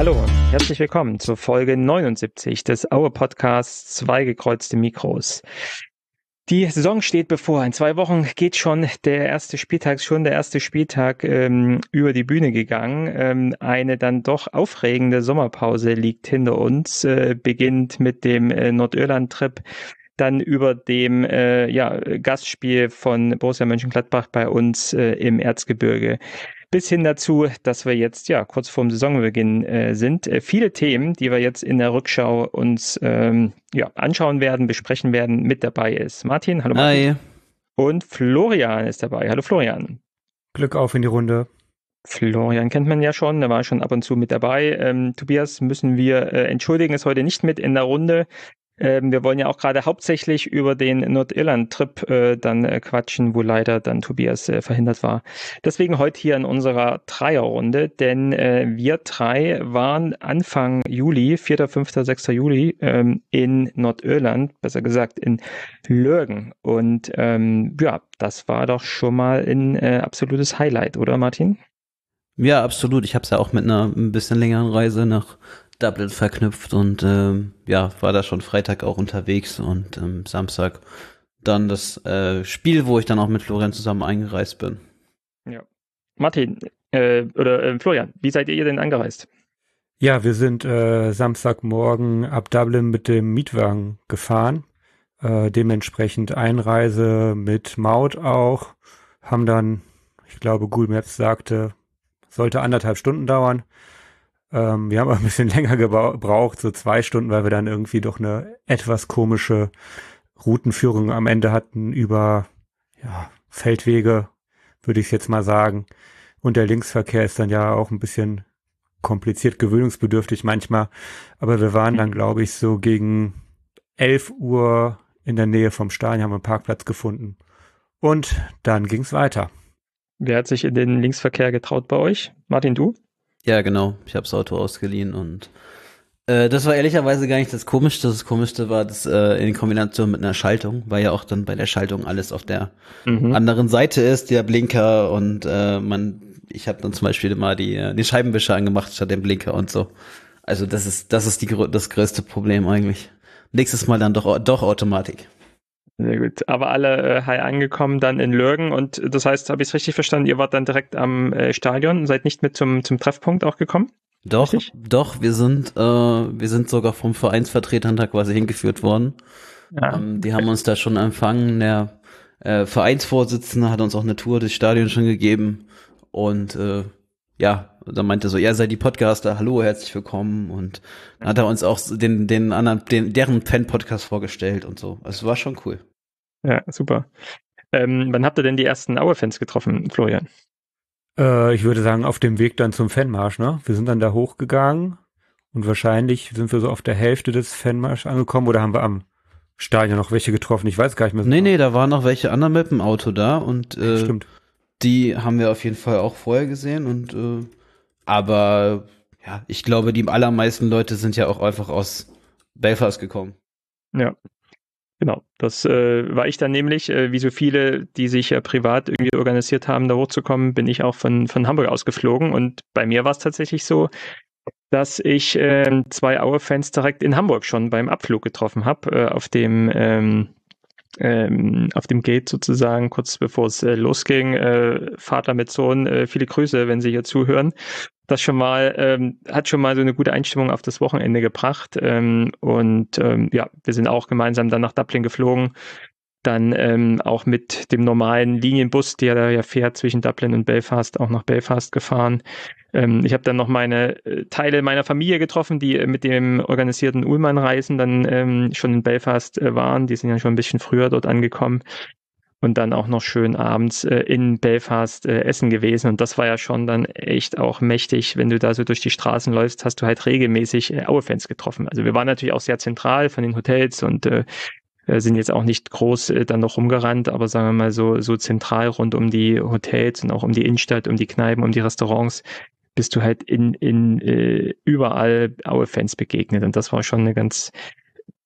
Hallo und herzlich willkommen zur Folge 79 des Aue-Podcasts Zwei gekreuzte Mikros. Die Saison steht bevor. In 2 Wochen geht schon der erste Spieltag über die Bühne gegangen. Eine dann doch aufregende Sommerpause liegt hinter uns, beginnt mit dem Nordirland-Trip, dann über dem Gastspiel von Borussia Mönchengladbach bei uns im Erzgebirge. Bis hin dazu, dass wir jetzt kurz vorm Saisonbeginn sind. Viele Themen, die wir jetzt in der Rückschau uns anschauen werden, besprechen werden. Mit dabei ist Martin. Hallo Martin. Hi. Und Florian ist dabei. Hallo Florian. Glück auf in die Runde. Florian kennt man ja schon, der war schon ab und zu mit dabei. Tobias müssen wir entschuldigen, ist heute nicht mit in der Runde. Wir wollen ja auch gerade hauptsächlich über den Nordirland-Trip dann quatschen, wo leider dann Tobias verhindert war. Deswegen heute hier in unserer Dreierrunde, denn wir drei waren Anfang Juli, 4., 5., 6. Juli in Nordirland, besser gesagt in Lurgan. Und das war doch schon mal ein absolutes Highlight, oder Martin? Ja, absolut. Ich habe es ja auch mit einer ein bisschen längeren Reise nach Dublin verknüpft und war da schon Freitag auch unterwegs und Samstag dann das Spiel, wo ich dann auch mit Florian zusammen eingereist bin. Ja. Martin, Florian, wie seid ihr denn angereist? Ja, wir sind Samstagmorgen ab Dublin mit dem Mietwagen gefahren. Dementsprechend Einreise mit Maut auch. Haben dann, ich glaube, Google Maps sagte, sollte 1,5 Stunden dauern. Wir haben aber ein bisschen länger gebraucht, so 2 Stunden, weil wir dann irgendwie doch eine etwas komische Routenführung am Ende hatten über Feldwege, würde ich jetzt mal sagen. Und der Linksverkehr ist dann ja auch ein bisschen kompliziert, gewöhnungsbedürftig manchmal. Aber wir waren dann, glaube ich, so gegen 11 Uhr in der Nähe vom Stadion, haben einen Parkplatz gefunden. Und dann ging's weiter. Wer hat sich in den Linksverkehr getraut bei euch? Martin, du? Ja, genau. Ich habe das Auto ausgeliehen und das war ehrlicherweise gar nicht das Komischste. Das Komischste war das in Kombination mit einer Schaltung, weil ja auch dann bei der Schaltung alles auf der anderen Seite ist, der Blinker und ich habe dann zum Beispiel immer den Scheibenwischer angemacht statt den Blinker und so. Also das ist das größte Problem eigentlich. Nächstes Mal dann doch Automatik. Sehr gut. Aber alle heil angekommen dann in Lurgan und das heißt, habe ich es richtig verstanden, ihr wart dann direkt am Stadion und seid nicht mit zum Treffpunkt auch gekommen? Doch, richtig? Doch, wir sind sogar vom Vereinsvertretern da quasi hingeführt worden. Ja. Die haben uns da schon empfangen. Der Vereinsvorsitzende hat uns auch eine Tour des Stadions schon gegeben und dann meinte so, ja, seid die Podcaster, hallo, herzlich willkommen und dann hat er uns auch deren Fan-Podcast vorgestellt und so. Also war schon cool. Ja, super. Wann habt ihr denn die ersten Aue-Fans getroffen, Florian? Ich würde sagen, auf dem Weg dann zum Fanmarsch, ne? Wir sind dann da hochgegangen und wahrscheinlich sind wir so auf der Hälfte des Fanmarsch angekommen oder haben wir am Stadion noch welche getroffen? Ich weiß gar nicht mehr. Nee, da waren noch welche anderen mit dem Auto da und Stimmt. Die haben wir auf jeden Fall auch vorher gesehen und aber ja, ich glaube, die allermeisten Leute sind ja auch einfach aus Belfast gekommen. Ja, genau. Das war ich dann nämlich, wie so viele, die sich privat irgendwie organisiert haben, da hochzukommen, bin ich auch von Hamburg aus geflogen und bei mir war es tatsächlich so, dass ich 2 Aue-Fans direkt in Hamburg schon beim Abflug getroffen habe, auf dem Gate sozusagen, kurz bevor es losging. Vater mit Sohn, viele Grüße, wenn Sie hier zuhören. Das schon mal hat schon mal so eine gute Einstimmung auf das Wochenende gebracht. Wir sind auch gemeinsam dann nach Dublin geflogen. Dann auch mit dem normalen Linienbus, der da ja fährt zwischen Dublin und Belfast, auch nach Belfast gefahren. Ich habe dann noch meine Teile meiner Familie getroffen, die mit dem organisierten Ullmann-Reisen dann schon in Belfast waren. Die sind ja schon ein bisschen früher dort angekommen. Und dann auch noch schön abends in Belfast essen gewesen. Und das war ja schon dann echt auch mächtig. Wenn du da so durch die Straßen läufst, hast du halt regelmäßig Aue-Fans getroffen. Also wir waren natürlich auch sehr zentral von den Hotels und sind jetzt auch nicht groß dann noch rumgerannt, aber sagen wir mal so zentral rund um die Hotels und auch um die Innenstadt, um die Kneipen, um die Restaurants, bist du halt in überall Aue-Fans begegnet. Und das war schon eine ganz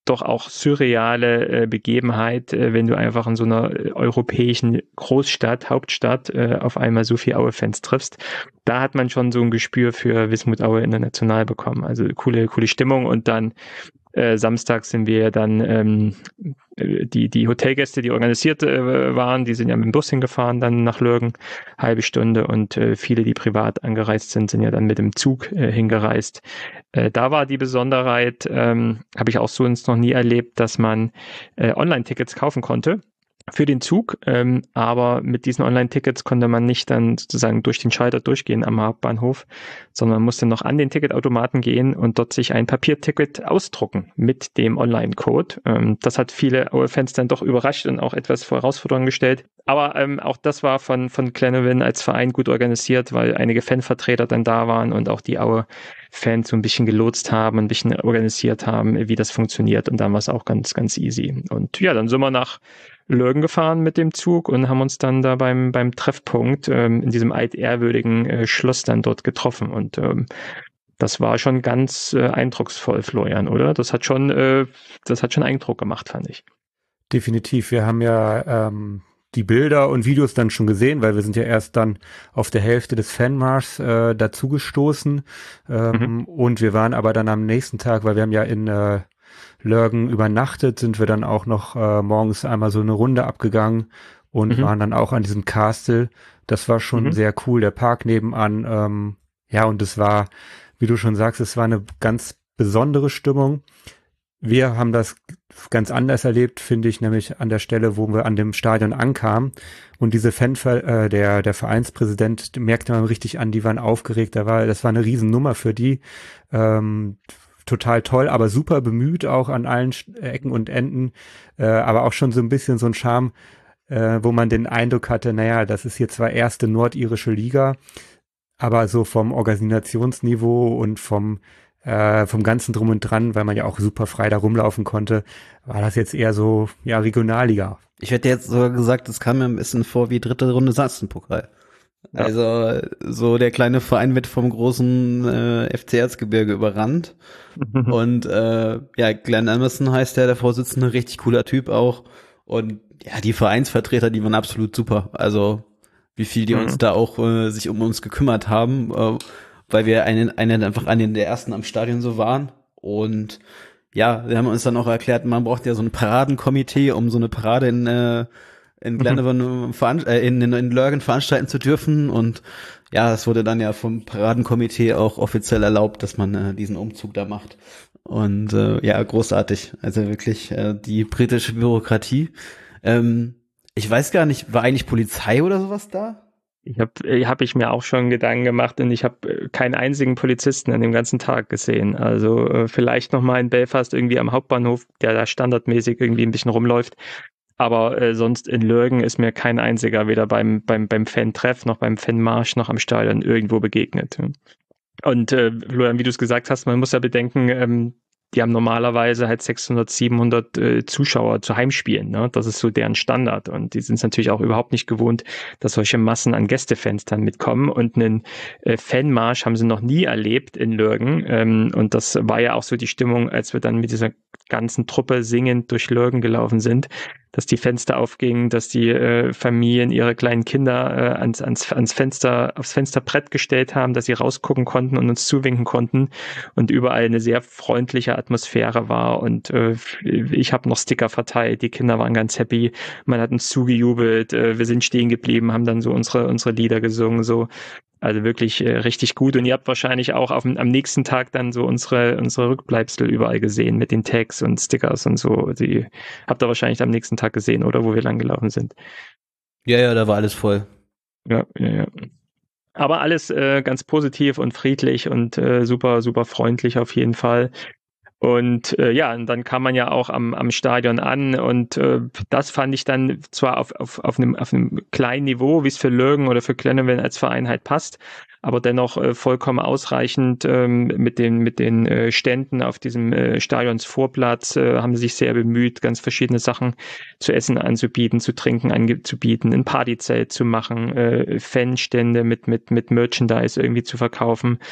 doch auch surreale Begebenheit, wenn du einfach in so einer europäischen Großstadt, Hauptstadt, auf einmal so viele Aue-Fans triffst. Da hat man schon so ein Gespür für Wismut Aue international bekommen. Also coole Stimmung. Und dann Samstag sind wir dann die Hotelgäste, die organisiert waren, die sind ja mit dem Bus hingefahren, dann nach Lürgen, halbe Stunde, und viele, die privat angereist sind ja dann mit dem Zug hingereist. Da war die Besonderheit, habe ich auch sonst noch nie erlebt, dass man Online-Tickets kaufen konnte für den Zug, aber mit diesen Online-Tickets konnte man nicht dann sozusagen durch den Schalter durchgehen am Hauptbahnhof, sondern man musste noch an den Ticketautomaten gehen und dort sich ein Papierticket ausdrucken mit dem Online-Code. Das hat viele Aue-Fans dann doch überrascht und auch etwas vor Herausforderungen gestellt. Aber auch das war von Glenavon als Verein gut organisiert, weil einige Fanvertreter dann da waren und auch die Aue-Fans so ein bisschen gelotst haben, ein bisschen organisiert haben, wie das funktioniert. Und dann war es auch ganz, ganz easy. Und ja, dann sind wir nach Lürgen gefahren mit dem Zug und haben uns dann da beim Treffpunkt in diesem altehrwürdigen Schloss dann dort getroffen. Und das war schon ganz eindrucksvoll, Florian, oder? Das hat schon Eindruck gemacht, fand ich. Definitiv. Wir haben ja die Bilder und Videos dann schon gesehen, weil wir sind ja erst dann auf der Hälfte des Fanmarschs dazugestoßen. Und wir waren aber dann am nächsten Tag, weil wir haben ja in Lürgen übernachtet, sind wir dann auch noch morgens einmal so eine Runde abgegangen und waren dann auch an diesem Castle. Das war schon sehr cool, der Park nebenan. Ja, und es war, wie du schon sagst, es war eine ganz besondere Stimmung. Wir haben das ganz anders erlebt, finde ich, nämlich an der Stelle, wo wir an dem Stadion ankamen. Und diese der Vereinspräsident, merkte man richtig an, die waren aufgeregt. Das war eine Riesennummer für die. Total toll, aber super bemüht auch an allen Ecken und Enden, aber auch schon so ein bisschen so ein Charme, wo man den Eindruck hatte, naja, das ist hier zwar erste nordirische Liga, aber so vom Organisationsniveau und vom ganzen Drum und Dran, weil man ja auch super frei da rumlaufen konnte, war das jetzt eher so, ja, Regionalliga. Ich hätte jetzt sogar gesagt, das kam mir ein bisschen vor wie dritte Runde Sachsenpokal. Ja. Also so der kleine Verein wird vom großen FC Erzgebirge überrannt. Und ja, Glenn Emerson heißt der Vorsitzende, richtig cooler Typ auch. Und ja, die Vereinsvertreter, die waren absolut super. Also wie viel die uns da auch sich um uns gekümmert haben, weil wir einfach einen der ersten am Stadion so waren. Und ja, wir haben uns dann auch erklärt, man braucht ja so ein Paradenkomitee, um so eine Parade in Glenavon in Lurgan veranstalten zu dürfen. Und ja, es wurde dann ja vom Paradenkomitee auch offiziell erlaubt, dass man diesen Umzug da macht. Und ja, großartig. Also wirklich die britische Bürokratie. Ich weiß gar nicht, war eigentlich Polizei oder sowas da? Hab ich mir auch schon Gedanken gemacht, und ich habe keinen einzigen Polizisten an dem ganzen Tag gesehen. Also vielleicht nochmal in Belfast irgendwie am Hauptbahnhof, der da standardmäßig irgendwie ein bisschen rumläuft. Aber sonst in Lürgen ist mir kein einziger weder beim Fan-Treff noch beim Fanmarsch noch am Stadion irgendwo begegnet. Und Florian, wie du es gesagt hast, man muss ja bedenken, die haben normalerweise halt 600, 700 Zuschauer zu Heimspielen. Ne? Das ist so deren Standard. Und die sind es natürlich auch überhaupt nicht gewohnt, dass solche Massen an Gästefans dann mitkommen. Und einen Fanmarsch haben sie noch nie erlebt in Lürgen. Und das war ja auch so die Stimmung, als wir dann mit dieser ganzen Truppe singend durch Lürgen gelaufen sind, dass die Fenster aufgingen, dass die Familien ihre kleinen Kinder aufs Fensterbrett gestellt haben, dass sie rausgucken konnten und uns zuwinken konnten, und überall eine sehr freundliche Atmosphäre war. Und ich habe noch Sticker verteilt, die Kinder waren ganz happy, man hat uns zugejubelt, wir sind stehen geblieben, haben dann so unsere Lieder gesungen, so. Also wirklich richtig gut. Und ihr habt wahrscheinlich auch am nächsten Tag dann so unsere Rückbleibsel überall gesehen mit den Tags und Stickers und so. Die habt ihr wahrscheinlich am nächsten Tag gesehen, oder, wo wir lang gelaufen sind. Ja, da war alles voll. Ja. Aber alles ganz positiv und friedlich und super, super freundlich auf jeden Fall. Und ja, und dann kam man ja auch am Stadion an, und das fand ich dann zwar auf einem kleinen Niveau, wie es für Lürgen oder für Glenavon als Verein halt passt, aber dennoch vollkommen ausreichend mit den Ständen auf diesem Stadionsvorplatz haben sie sich sehr bemüht, ganz verschiedene Sachen zu essen anzubieten, zu trinken anzubieten, ein Partyzelt zu machen, Fanstände mit Merchandise irgendwie zu verkaufen.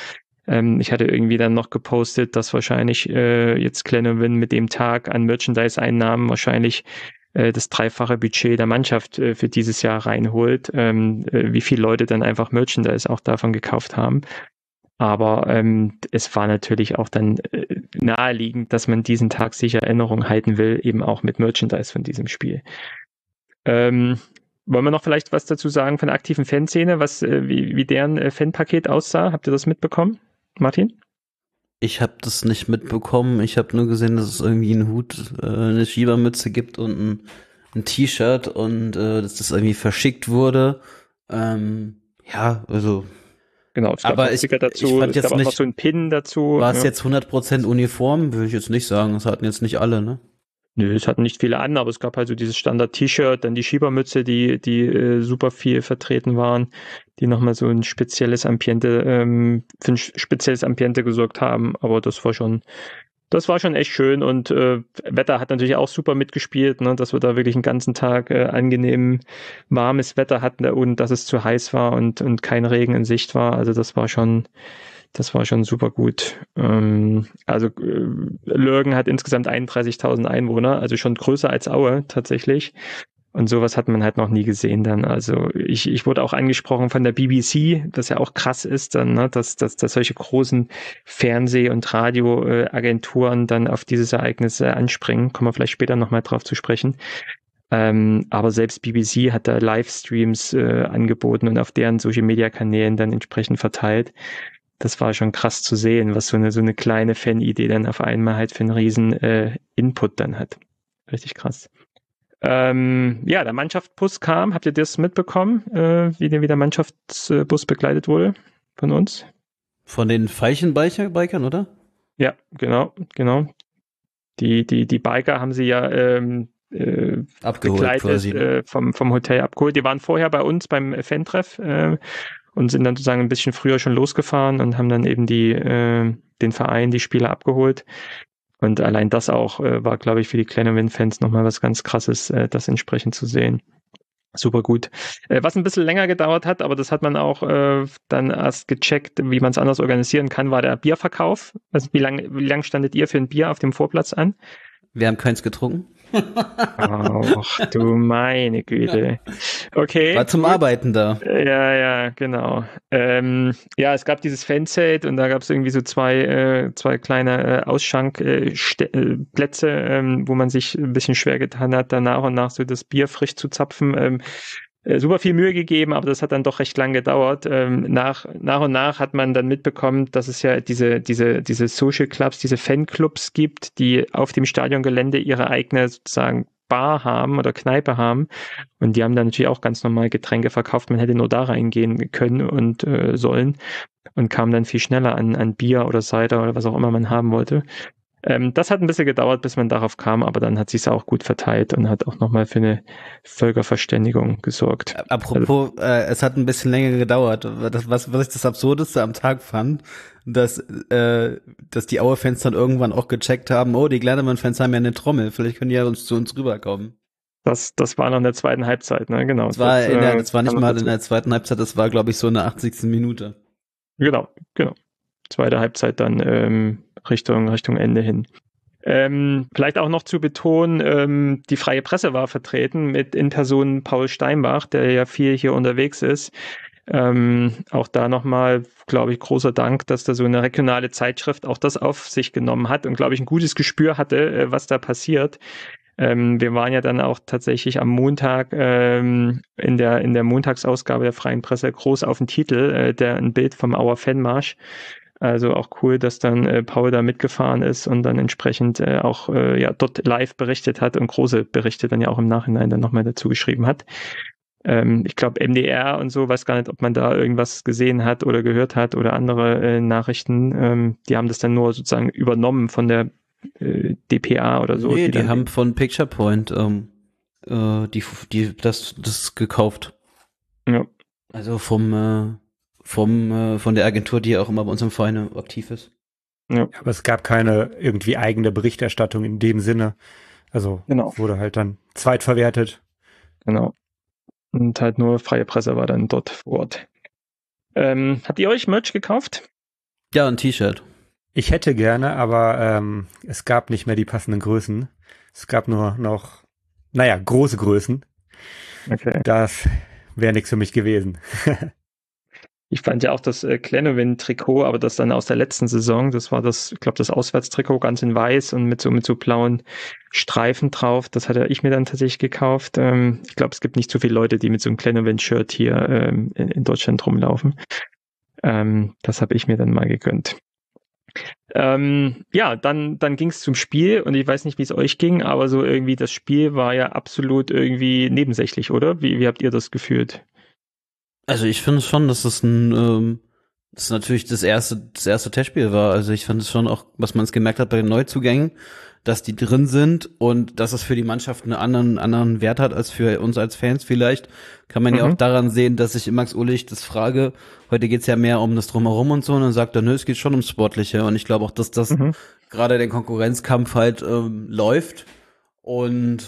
Ich hatte irgendwie dann noch gepostet, dass wahrscheinlich jetzt Glenavon mit dem Tag an Merchandise-Einnahmen wahrscheinlich das dreifache Budget der Mannschaft für dieses Jahr reinholt, wie viele Leute dann einfach Merchandise auch davon gekauft haben. Aber es war natürlich auch dann naheliegend, dass man diesen Tag sicher Erinnerung halten will, eben auch mit Merchandise von diesem Spiel. Wollen wir noch vielleicht was dazu sagen von der aktiven Fanszene, wie deren Fanpaket aussah? Habt ihr das mitbekommen, Martin? Ich habe das nicht mitbekommen. Ich habe nur gesehen, dass es irgendwie einen Hut, eine Schiebermütze gibt und ein T-Shirt und dass das irgendwie verschickt wurde. Ja, also. Genau, es gab aber Sticker dazu, ich fand es jetzt gab auch nicht, noch so einen Pin dazu. War es jetzt 100% uniform? Würde ich jetzt nicht sagen. Das hatten jetzt nicht alle, ne? Nö, es hatten nicht viele an, aber es gab halt so dieses Standard-T-Shirt, dann die Schiebermütze, die super viel vertreten waren, die nochmal so ein spezielles Ambiente, für ein spezielles Ambiente gesorgt haben, aber das war schon echt schön und Wetter hat natürlich auch super mitgespielt, ne, dass wir da wirklich einen ganzen Tag angenehm warmes Wetter hatten, ohne dass es zu heiß war und kein Regen in Sicht war, also das war schon super gut. Also Lürgen hat insgesamt 31.000 Einwohner, also schon größer als Aue tatsächlich. Und sowas hat man halt noch nie gesehen dann. Also ich wurde auch angesprochen von der BBC, das ja auch krass ist dann, ne, dass solche großen Fernseh- und Radioagenturen dann auf dieses Ereignis anspringen. Kommen wir vielleicht später nochmal drauf zu sprechen. Aber selbst BBC hat da Livestreams angeboten und auf deren Social-Media-Kanälen dann entsprechend verteilt. Das war schon krass zu sehen, was so eine kleine Fanidee dann auf einmal halt für einen riesen Input dann hat. Richtig krass. Ja, der Mannschaftsbus kam. Habt ihr das mitbekommen, wie der Mannschaftsbus begleitet wurde von uns? Von den Veilchen-Bikern, oder? Ja, genau. Die Biker haben sie ja abgeholt begleitet, quasi. Vom Hotel abgeholt. Die waren vorher bei uns beim Fan-Treff und sind dann sozusagen ein bisschen früher schon losgefahren und haben dann eben den Verein, die Spieler abgeholt. Und allein das auch war, glaube ich, für die Glenavon-Fans nochmal was ganz Krasses, das entsprechend zu sehen. Super gut. Was ein bisschen länger gedauert hat, aber das hat man auch dann erst gecheckt, wie man es anders organisieren kann, war der Bierverkauf. Also wie lang standet ihr für ein Bier auf dem Vorplatz an? Wir haben keins getrunken. Ach du meine Güte. Okay. War zum gut. Arbeiten da. Ja, genau. Ja, es gab dieses Fanzelt und da gab es irgendwie so zwei kleine Ausschankplätze, wo man sich ein bisschen schwer getan hat, dann nach und nach so das Bier frisch zu zapfen. Super viel Mühe gegeben, aber das hat dann doch recht lang gedauert. Nach und nach hat man dann mitbekommen, dass es ja diese Social Clubs, diese Fanclubs gibt, die auf dem Stadiongelände ihre eigene sozusagen Bar haben oder Kneipe haben. Und die haben dann natürlich auch ganz normal Getränke verkauft. Man hätte nur da reingehen können und sollen und kam dann viel schneller an Bier oder Cider oder was auch immer man haben wollte. Das hat ein bisschen gedauert, bis man darauf kam, aber dann hat sich's auch gut verteilt und hat auch nochmal für eine Völkerverständigung gesorgt. Apropos, es hat ein bisschen länger gedauert. Was ich das Absurdeste am Tag fand, dass die Aue-Fans dann irgendwann auch gecheckt haben, oh, die Glenavon-Fans haben ja eine Trommel, vielleicht können die ja zu uns rüberkommen. Das war noch in der zweiten Halbzeit, ne? Genau. Das war nicht mal in der zweiten Halbzeit, das war, glaube ich, so in der 80. Minute. Genau. Zweite Halbzeit dann Richtung Ende hin. Vielleicht auch noch zu betonen, die Freie Presse war vertreten mit in Person Paul Steinbach, der ja viel hier unterwegs ist. Auch da nochmal, glaube ich, großer Dank, dass da so eine regionale Zeitschrift auch das auf sich genommen hat und, glaube ich, ein gutes Gespür hatte, was da passiert. Wir waren ja dann auch tatsächlich am Montag in der Montagsausgabe der Freien Presse groß auf dem Titel, ein Bild vom Auer Fanmarsch. Also auch cool, dass dann Paul da mitgefahren ist und dann entsprechend auch dort live berichtet hat und große Berichte dann ja auch im Nachhinein dann nochmal dazu geschrieben hat. Ich glaube MDR und so, weiß gar nicht, ob man da irgendwas gesehen hat oder gehört hat oder andere Nachrichten. Die haben das dann nur sozusagen übernommen von der DPA oder so. Nee, die haben von Picture Point das gekauft. Ja. Also von der Agentur, die ja auch immer bei uns im Verein aktiv ist. Ja. Aber es gab keine irgendwie eigene Berichterstattung in dem Sinne. Also wurde halt dann zweitverwertet. Genau. Und halt nur Freie Presse war dann dort vor Ort. Habt ihr euch Merch gekauft? Ja, ein T-Shirt. Ich hätte gerne, aber es gab nicht mehr die passenden Größen. Es gab nur noch, große Größen. Okay. Das wäre nichts für mich gewesen. Ich fand ja auch das Glenavin-Trikot, aber das dann aus der letzten Saison, das war ich glaube, das Auswärtstrikot ganz in weiß und mit so blauen Streifen drauf. Das hatte ich mir dann tatsächlich gekauft. Ich glaube, es gibt nicht so viele Leute, die mit so einem Glenavin-Shirt hier in Deutschland rumlaufen. Das habe ich mir dann mal gegönnt. Dann ging es zum Spiel und ich weiß nicht, wie es euch ging, aber so irgendwie das Spiel war ja absolut irgendwie nebensächlich, oder? Wie habt ihr das gefühlt? Also ich finde schon, dass das das natürlich das erste Testspiel war. Also ich fand es schon auch, was man es gemerkt hat bei den Neuzugängen, dass die drin sind und dass es für die Mannschaft einen anderen Wert hat als für uns als Fans vielleicht. Kann man ja auch daran sehen, dass ich Max Ulich das frage. Heute geht's ja mehr um das Drumherum und so. Und dann sagt er, nö, es geht schon ums Sportliche. Und ich glaube auch, dass das gerade der Konkurrenzkampf halt läuft. Und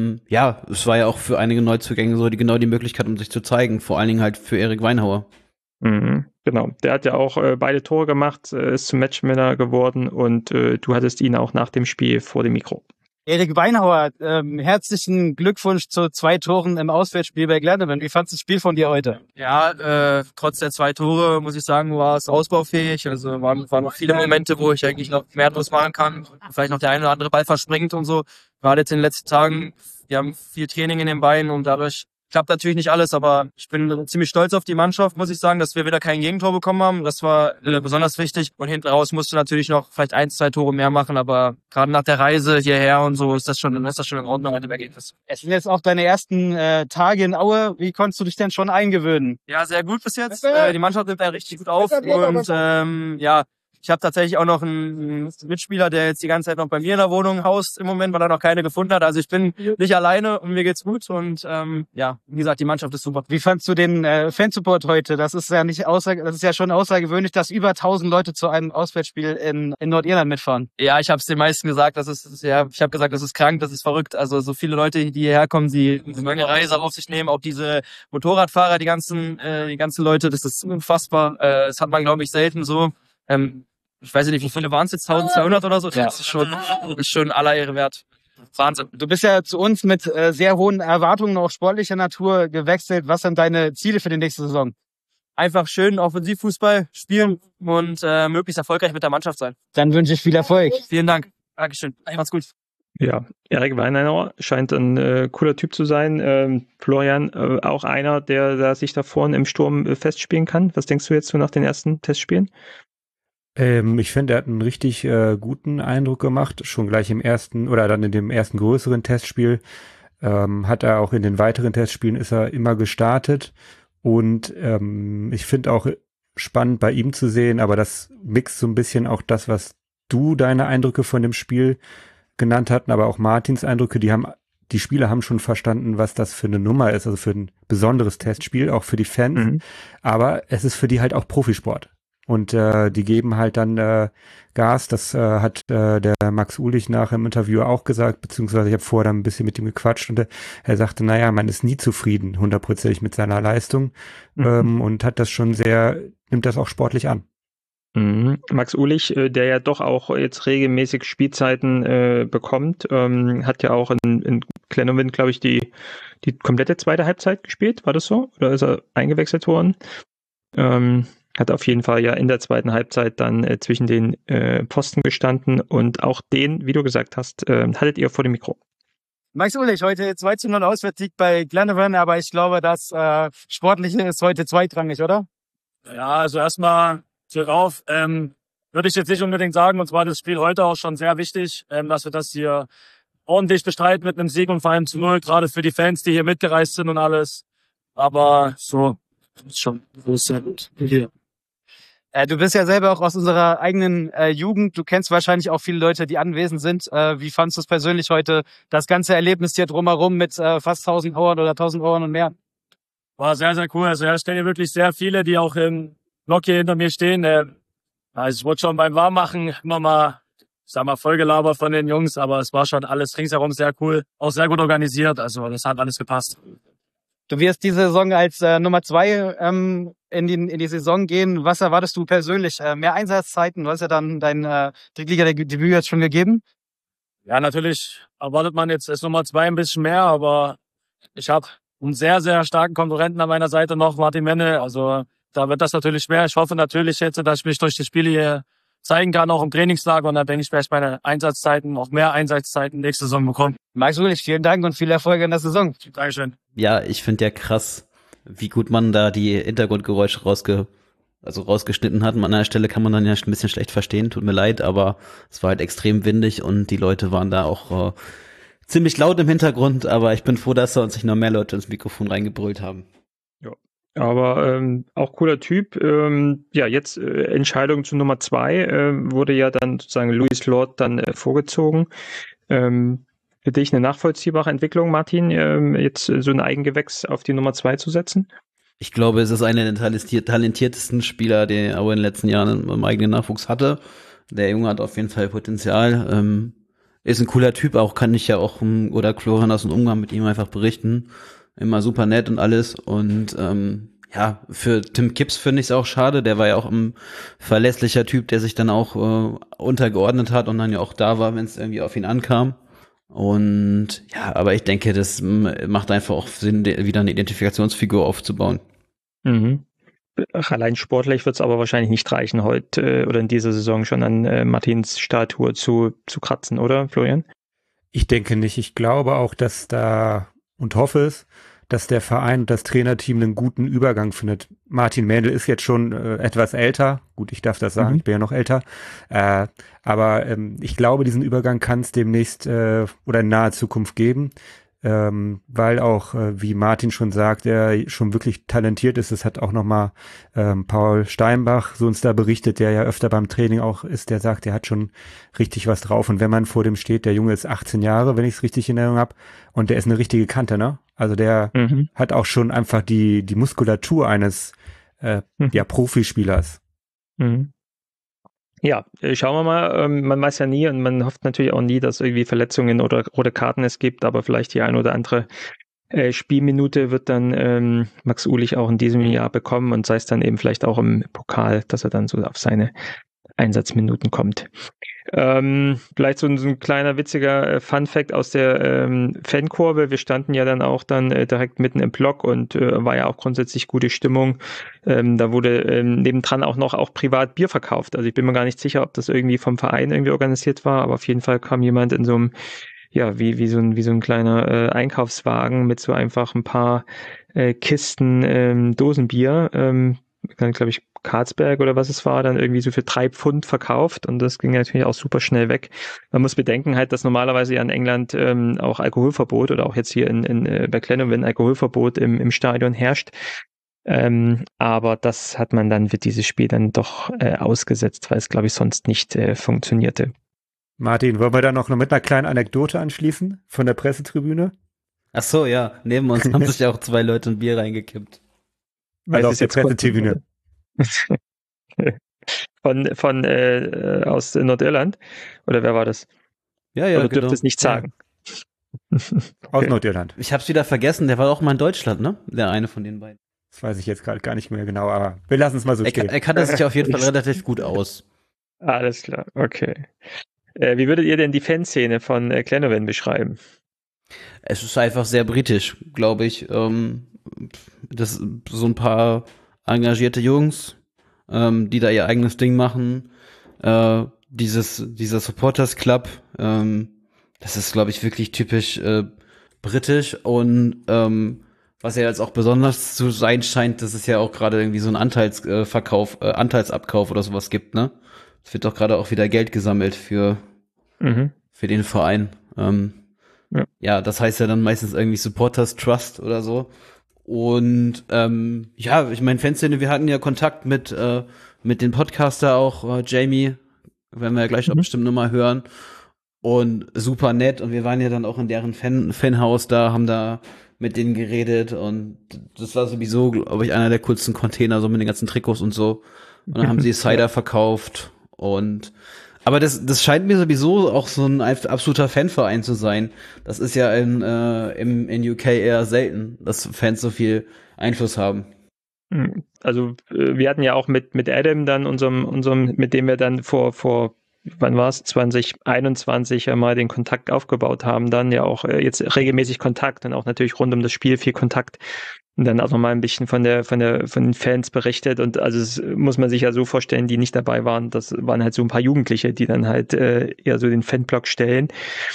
es war ja auch für einige Neuzugänge so genau die Möglichkeit, um sich zu zeigen. Vor allen Dingen halt für Erik Weinhauer. Genau, der hat ja auch beide Tore gemacht, ist zum Matchwinner geworden und du hattest ihn auch nach dem Spiel vor dem Mikro. Erik Weinhauer, herzlichen Glückwunsch zu 2 Toren im Auswärtsspiel bei Glenavin. Wie fandst du das Spiel von dir heute? Ja, trotz der 2 Tore, muss ich sagen, war es ausbaufähig. Also waren noch viele Momente, wo ich eigentlich noch mehr draus machen kann. Vielleicht noch der eine oder andere Ball verspringt und so. Gerade jetzt in den letzten Tagen, wir haben viel Training in den Beinen und dadurch klappt natürlich nicht alles, aber ich bin ziemlich stolz auf die Mannschaft, muss ich sagen, dass wir wieder kein Gegentor bekommen haben. Das war besonders wichtig. Und hinten raus musst du natürlich noch vielleicht 1, 2 Tore mehr machen, aber gerade nach der Reise hierher und so ist das schon in Ordnung mit dem Ergebnis. Es sind jetzt auch deine ersten Tage in Aue. Wie konntest du dich denn schon eingewöhnen? Ja, sehr gut bis jetzt. Die Mannschaft nimmt da richtig gut auf und ich habe tatsächlich auch noch einen Mitspieler, der jetzt die ganze Zeit noch bei mir in der Wohnung haust im Moment, weil er noch keine gefunden hat. Also ich bin nicht alleine und mir geht's gut. Und wie gesagt, die Mannschaft ist super. Wie fandst du den Fansupport heute? Das ist ja schon außergewöhnlich, dass über 1000 Leute zu einem Auswärtsspiel in Nordirland mitfahren. Ja, ich habe es den meisten gesagt. Das ist krank, das ist verrückt. Also so viele Leute, die hierher kommen, die eine lange Reise auf sich nehmen, auch diese Motorradfahrer, die ganzen Leute, das ist unfassbar. Das hat man, glaube ich, selten so. Ich weiß nicht, wie viele waren es jetzt? 1200 oder so? Ja. Das ist schon aller Ehre wert. Wahnsinn. Du bist ja zu uns mit sehr hohen Erwartungen, auch sportlicher Natur, gewechselt. Was sind deine Ziele für die nächste Saison? Einfach schön Offensivfußball spielen und möglichst erfolgreich mit der Mannschaft sein. Dann wünsche ich viel Erfolg. Vielen Dank. Dankeschön. Macht's gut. Ja, Erik Weinhauer scheint ein cooler Typ zu sein. Florian, auch einer, der sich da vorne im Sturm festspielen kann. Was denkst du jetzt so nach den ersten Testspielen? Ich finde, er hat einen richtig guten Eindruck gemacht, schon gleich im ersten oder dann in dem ersten größeren Testspiel. Hat er auch in den weiteren Testspielen ist er immer gestartet und ich finde auch spannend bei ihm zu sehen, aber das mixt so ein bisschen auch das, was du deine Eindrücke von dem Spiel genannt hatten, aber auch Martins Eindrücke, die Spieler haben schon verstanden, was das für eine Nummer ist, also für ein besonderes Testspiel, auch für die Fans, aber es ist für die halt auch Profisport. Und die geben halt dann Gas, das hat der Max Ulich nachher im Interview auch gesagt, beziehungsweise ich habe vorher dann ein bisschen mit ihm gequatscht und er sagte, naja, man ist nie zufrieden, 100% mit seiner Leistung und hat das schon nimmt das auch sportlich an. Max Ulich, der ja doch auch jetzt regelmäßig Spielzeiten bekommt, hat ja auch in Glenavin, glaube ich, die komplette zweite Halbzeit gespielt, war das so? Oder ist er eingewechselt worden? Hat auf jeden Fall ja in der zweiten Halbzeit dann zwischen den Posten gestanden und auch den, wie du gesagt hast, hattet ihr vor dem Mikro. Max Ulich, heute 2:0 Auswärtssieg bei Glenavin, aber ich glaube, das Sportliche ist heute zweitrangig, oder? Ja, also erstmal hierauf würde ich jetzt nicht unbedingt sagen, uns war das Spiel heute auch schon sehr wichtig, dass wir das hier ordentlich bestreiten mit einem Sieg und vor allem zu 0, gerade für die Fans, die hier mitgereist sind und alles. Aber so ist schon sehr gut hier. Du bist ja selber auch aus unserer eigenen Jugend. Du kennst wahrscheinlich auch viele Leute, die anwesend sind. Wie fandst du es persönlich heute, das ganze Erlebnis hier drumherum mit fast 1000 Auern oder 1000 Auern und mehr? War sehr, sehr cool. Also ja, stehen hier wirklich sehr viele, die auch im Block hier hinter mir stehen. Also ich wurde schon beim Warmmachen immer mal, vollgelabert von den Jungs, aber es war schon alles ringsherum sehr cool. Auch sehr gut organisiert. Also das hat alles gepasst. Du wirst diese Saison als Nummer 2 in die Saison gehen. Was erwartest du persönlich? Mehr Einsatzzeiten? Du hast ja dann dein Drittliga-Debüt jetzt schon gegeben. Ja, natürlich erwartet man jetzt als Nummer 2 ein bisschen mehr, aber ich habe einen sehr, sehr starken Konkurrenten an meiner Seite noch, Martin Menne. Also da wird das natürlich mehr. Ich hoffe natürlich jetzt, dass ich mich durch die Spiele hier zeigen kann, auch im Trainingslager. Und da denke ich, werde ich meine Einsatzzeiten, auch mehr Einsatzzeiten nächste Saison bekommen. Max Ulich, vielen Dank und viel Erfolg in der Saison. Dankeschön. Ja, ich finde ja krass, wie gut man da die Hintergrundgeräusche rausgeschnitten hat. An einer Stelle kann man dann ja ein bisschen schlecht verstehen, tut mir leid, aber es war halt extrem windig und die Leute waren da auch ziemlich laut im Hintergrund, aber ich bin froh, dass da uns nicht noch mehr Leute ins Mikrofon reingebrüllt haben. Ja, aber auch cooler Typ. Ja, jetzt Entscheidung zu Nummer 2 wurde ja dann sozusagen Louis Lord dann vorgezogen. Für dich eine nachvollziehbare Entwicklung, Martin, jetzt so ein Eigengewächs auf die Nummer 2 zu setzen? Ich glaube, es ist einer der talentiertesten Spieler, den er in den letzten Jahren im eigenen Nachwuchs hatte. Der Junge hat auf jeden Fall Potenzial. Ist ein cooler Typ, auch kann ich ja auch oder Florian aus dem Umgang mit ihm einfach berichten. Immer super nett und alles. Und ja, für Tim Kipps finde ich es auch schade. Der war ja auch ein verlässlicher Typ, der sich dann auch untergeordnet hat und dann ja auch da war, wenn es irgendwie auf ihn ankam. Und ja, aber ich denke, das macht einfach auch Sinn, wieder eine Identifikationsfigur aufzubauen. Mhm. Allein sportlich wird es aber wahrscheinlich nicht reichen, heute oder in dieser Saison schon an Martins Statue zu kratzen, oder, Florian? Ich denke nicht. Ich glaube auch, dass da und hoffe es, dass der Verein und das Trainerteam einen guten Übergang findet. Martin Mändel ist jetzt schon etwas älter. Gut, ich darf das sagen, ich bin ja noch älter. Aber ich glaube, diesen Übergang kann es demnächst oder in naher Zukunft geben, weil auch, wie Martin schon sagt, er schon wirklich talentiert ist. Das hat auch nochmal Paul Steinbach so uns da berichtet, der ja öfter beim Training auch ist, der sagt, er hat schon richtig was drauf. Und wenn man vor dem steht, der Junge ist 18 Jahre, wenn ich es richtig in Erinnerung habe, und der ist eine richtige Kante, ne? Also der hat auch schon einfach die Muskulatur eines Profispielers. Mhm. Ja, schauen wir mal. Man weiß ja nie und man hofft natürlich auch nie, dass irgendwie Verletzungen oder rote Karten es gibt, aber vielleicht die ein oder andere Spielminute wird dann Max Ulich auch in diesem Jahr bekommen und sei es dann eben vielleicht auch im Pokal, dass er dann so auf seine Einsatzminuten kommt. Vielleicht so ein kleiner witziger Fun-Fact aus der Fankurve. Wir standen ja dann auch direkt mitten im Block und war ja auch grundsätzlich gute Stimmung. Da wurde nebendran auch noch privat Bier verkauft. Also ich bin mir gar nicht sicher, ob das irgendwie vom Verein irgendwie organisiert war, aber auf jeden Fall kam jemand in so einem, ja, wie so ein kleiner Einkaufswagen mit so einfach ein paar Kisten Dosenbier, glaube ich, Karlsberg oder was es war, dann irgendwie so für 3 Pfund verkauft und das ging natürlich auch super schnell weg. Man muss bedenken halt, dass normalerweise ja in England auch Alkoholverbot oder auch jetzt hier bei Glenavon Alkoholverbot im Stadion herrscht. Aber das hat man dann für dieses Spiel dann doch ausgesetzt, weil es, glaube ich, sonst nicht funktionierte. Martin, wollen wir da noch mit einer kleinen Anekdote anschließen von der Pressetribüne? Ach so, ja. Neben uns haben sich auch 2 Leute ein Bier reingekippt. Also auf der Pressetribüne. von aus Nordirland? Oder wer war das? Ja, oder dürft es nicht sagen? Ja. Aus Nordirland. Ich hab's wieder vergessen, der war auch mal in Deutschland, ne? Der eine von den beiden. Das weiß ich jetzt gerade gar nicht mehr genau, aber wir lassen es mal so stehen. Er kannte sich auf jeden Fall relativ gut aus. Alles klar, okay. Wie würdet ihr denn die Fanszene von Glenavon beschreiben? Es ist einfach sehr britisch, glaube ich. Das so ein paar engagierte Jungs, die da ihr eigenes Ding machen. Dieser Supporters Club, das ist, glaube ich, wirklich typisch britisch und was ja jetzt auch besonders zu sein scheint, dass es ja auch gerade irgendwie so ein Anteilsabkauf oder sowas gibt, ne? Es wird doch gerade auch wieder Geld gesammelt für den Verein. Ja, das heißt ja dann meistens irgendwie Supporters Trust oder so. Und ja, ich meine, Fanszene, wir hatten ja Kontakt mit dem Podcaster auch, Jamie, werden wir ja gleich auch bestimmt nochmal hören. Und super nett. Und wir waren ja dann auch in deren Fanhaus da, haben da mit denen geredet. Und das war sowieso, glaube ich, einer der coolsten Container, so mit den ganzen Trikots und so. Und dann haben sie Cider verkauft. Und Aber das scheint mir sowieso auch so ein absoluter Fanverein zu sein. Das ist ja in UK eher selten, dass Fans so viel Einfluss haben. Also wir hatten ja auch mit Adam dann unserem, mit dem wir dann vor wann war es, 2021 ja mal den Kontakt aufgebaut haben, dann ja auch jetzt regelmäßig Kontakt und auch natürlich rund um das Spiel viel Kontakt und dann auch nochmal ein bisschen von den Fans berichtet und also das muss man sich ja so vorstellen, die nicht dabei waren, das waren halt so ein paar Jugendliche, die dann halt eher so den Fanblock stellen,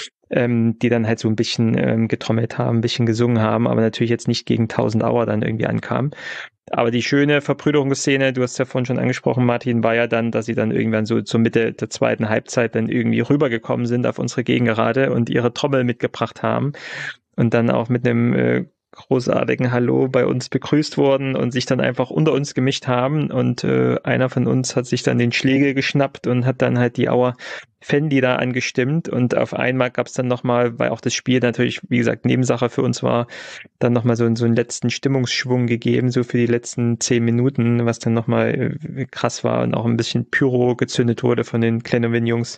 die dann halt so ein bisschen getrommelt haben, ein bisschen gesungen haben, aber natürlich jetzt nicht gegen 1000 Auer dann irgendwie ankamen. Aber die schöne Verbrüderungsszene, du hast ja vorhin schon angesprochen, Martin, war ja dann, dass sie dann irgendwann so zur Mitte der zweiten Halbzeit dann irgendwie rübergekommen sind auf unsere Gegengerade und ihre Trommel mitgebracht haben und dann auch mit einem großartigen Hallo bei uns begrüßt wurden und sich dann einfach unter uns gemischt haben und einer von uns hat sich dann den Schlägel geschnappt und hat dann halt die Auer Fanlieder angestimmt und auf einmal gab es dann nochmal, weil auch das Spiel natürlich, wie gesagt, Nebensache für uns war, dann nochmal so einen letzten Stimmungsschwung gegeben, so für die letzten 10 Minuten, was dann nochmal krass war und auch ein bisschen Pyro gezündet wurde von den Klenowin-Jungs.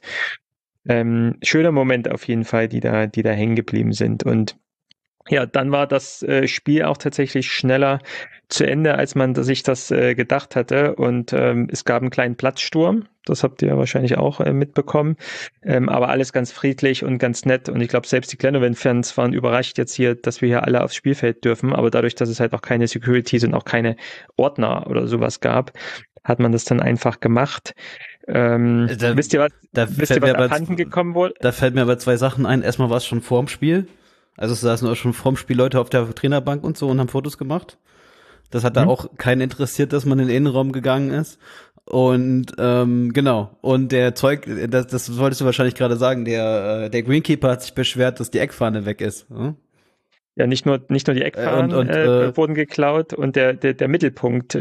Schöner Moment auf jeden Fall, die da hängen geblieben sind und ja, dann war das Spiel auch tatsächlich schneller zu Ende, als man sich das gedacht hatte. Und es gab einen kleinen Platzsturm. Das habt ihr wahrscheinlich auch mitbekommen. Aber alles ganz friedlich und ganz nett. Und ich glaube, selbst die Glenowin-Fans waren überrascht jetzt hier, dass wir hier alle aufs Spielfeld dürfen. Aber dadurch, dass es halt auch keine Securities und auch keine Ordner oder sowas gab, hat man das dann einfach gemacht. Wisst ihr, was abhanden gekommen wurde? Da fällt mir aber 2 Sachen ein. Erstmal war es schon vorm Spiel. Also es saßen auch schon vorm Spiel Leute auf der Trainerbank und so und haben Fotos gemacht. Das hat da auch keinen interessiert, dass man in den Innenraum gegangen ist. Und genau. Und der das wolltest du wahrscheinlich gerade sagen, der Greenkeeper hat sich beschwert, dass die Eckfahne weg ist. Hm? Ja, nicht nur die Eckfahnen wurden geklaut und der Mittelpunkt,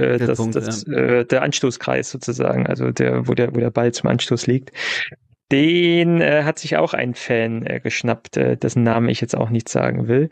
der Anstoßkreis sozusagen, also wo der Ball zum Anstoß liegt. Den hat sich auch ein Fan geschnappt, dessen Namen ich jetzt auch nicht sagen will.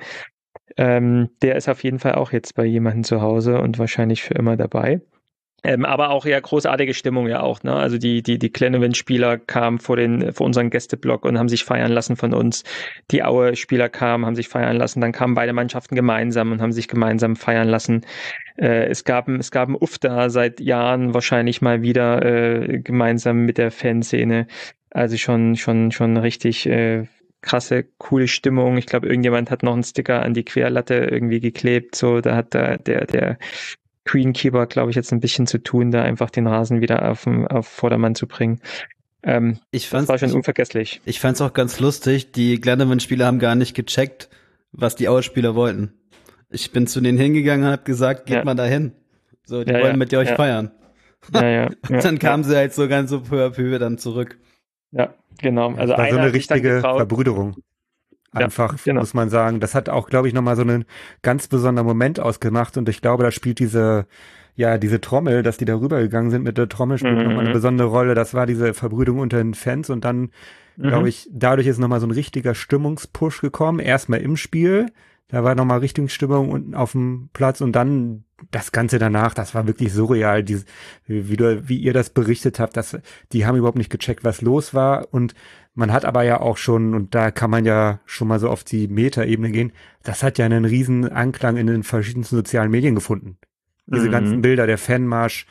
Der ist auf jeden Fall auch jetzt bei jemandem zu Hause und wahrscheinlich für immer dabei. Aber auch ja großartige Stimmung ja auch, ne? Also die Glenowin-Spieler kamen vor unseren Gästeblock und haben sich feiern lassen von uns. Die Aue-Spieler kamen, haben sich feiern lassen. Dann kamen beide Mannschaften gemeinsam und haben sich gemeinsam feiern lassen. Es gab einen Ufter seit Jahren wahrscheinlich mal wieder gemeinsam mit der Fanszene. Also schon richtig krasse, coole Stimmung. Ich glaube, irgendjemand hat noch einen Sticker an die Querlatte irgendwie geklebt. So, da hat der Greenkeeper, glaube ich, jetzt ein bisschen zu tun, da einfach den Rasen wieder auf Vordermann zu bringen. Das war schon unvergesslich. Ich fand's auch ganz lustig, die Glenowin-Spieler haben gar nicht gecheckt, was die Auer-Spieler wollten. Ich bin zu denen hingegangen und hab gesagt, geht mal dahin. So, die wollen mit euch feiern. Und dann kamen sie halt so ganz so peu à peu dann zurück. Ja, genau. Also das war so eine richtige Verbrüderung. Einfach, muss man sagen. Das hat auch, glaube ich, nochmal so einen ganz besonderen Moment ausgemacht. Und ich glaube, da spielt diese Trommel, dass die da rübergegangen sind mit der Trommel, spielt nochmal eine besondere Rolle. Das war diese Verbrüderung unter den Fans. Und dann, glaube ich, dadurch ist nochmal so ein richtiger Stimmungspush gekommen. Erstmal im Spiel. Da war nochmal richtige Stimmung unten auf dem Platz. Und dann das Ganze danach, das war wirklich surreal. Wie ihr das berichtet habt, die haben überhaupt nicht gecheckt, was los war. Und man hat aber ja auch schon, und da kann man ja schon mal so auf die Metaebene gehen, das hat ja einen riesen Anklang in den verschiedensten sozialen Medien gefunden. Diese ganzen Bilder, der Fanmarsch,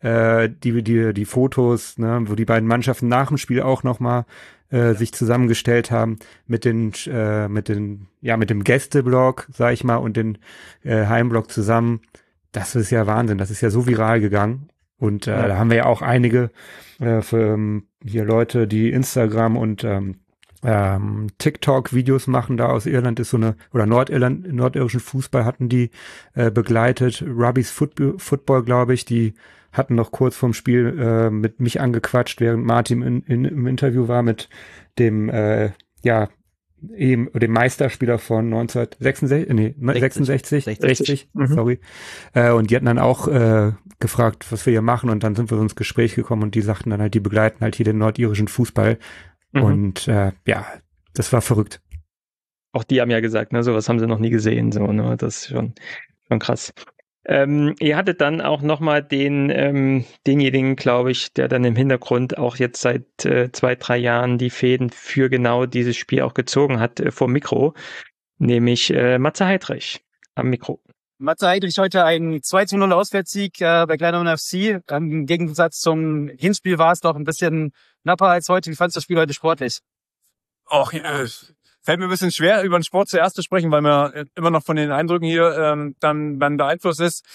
die Fotos, ne, wo die beiden Mannschaften nach dem Spiel auch nochmal sich zusammengestellt haben mit dem Gästeblock, sag ich mal, und den Heimblock zusammen. Das ist ja Wahnsinn. Das ist ja so viral gegangen. Und da haben wir ja auch einige hier Leute, die Instagram und TikTok-Videos machen, da aus Irland ist oder nordirischen Fußball hatten die begleitet. Rubbies Football, glaube ich, die hatten noch kurz vorm Spiel mit mich angequatscht, während Martin im Interview war mit dem dem Meisterspieler von 1966, sorry. Und die hatten dann auch gefragt, was wir hier machen, und dann sind wir so ins Gespräch gekommen und die sagten dann halt, die begleiten halt hier den nordirischen Fußball. Und das war verrückt. Auch die haben ja gesagt, ne, sowas haben sie noch nie gesehen, so, ne, das ist schon krass. Ihr hattet dann auch nochmal denjenigen, glaube ich, der dann im Hintergrund auch jetzt seit 2-3 Jahren die Fäden für genau dieses Spiel auch gezogen hat vor Mikro, nämlich Matze Heidrich am Mikro. Matze Heidrich heute ein 2-0 Auswärtssieg bei Glenavon FC. Im Gegensatz zum Hinspiel war es doch ein bisschen knapper als heute. Wie fandst du das Spiel heute sportlich? Fällt mir ein bisschen schwer, über den Sport zuerst zu sprechen, weil man immer noch von den Eindrücken hier dann beeinflusst ist.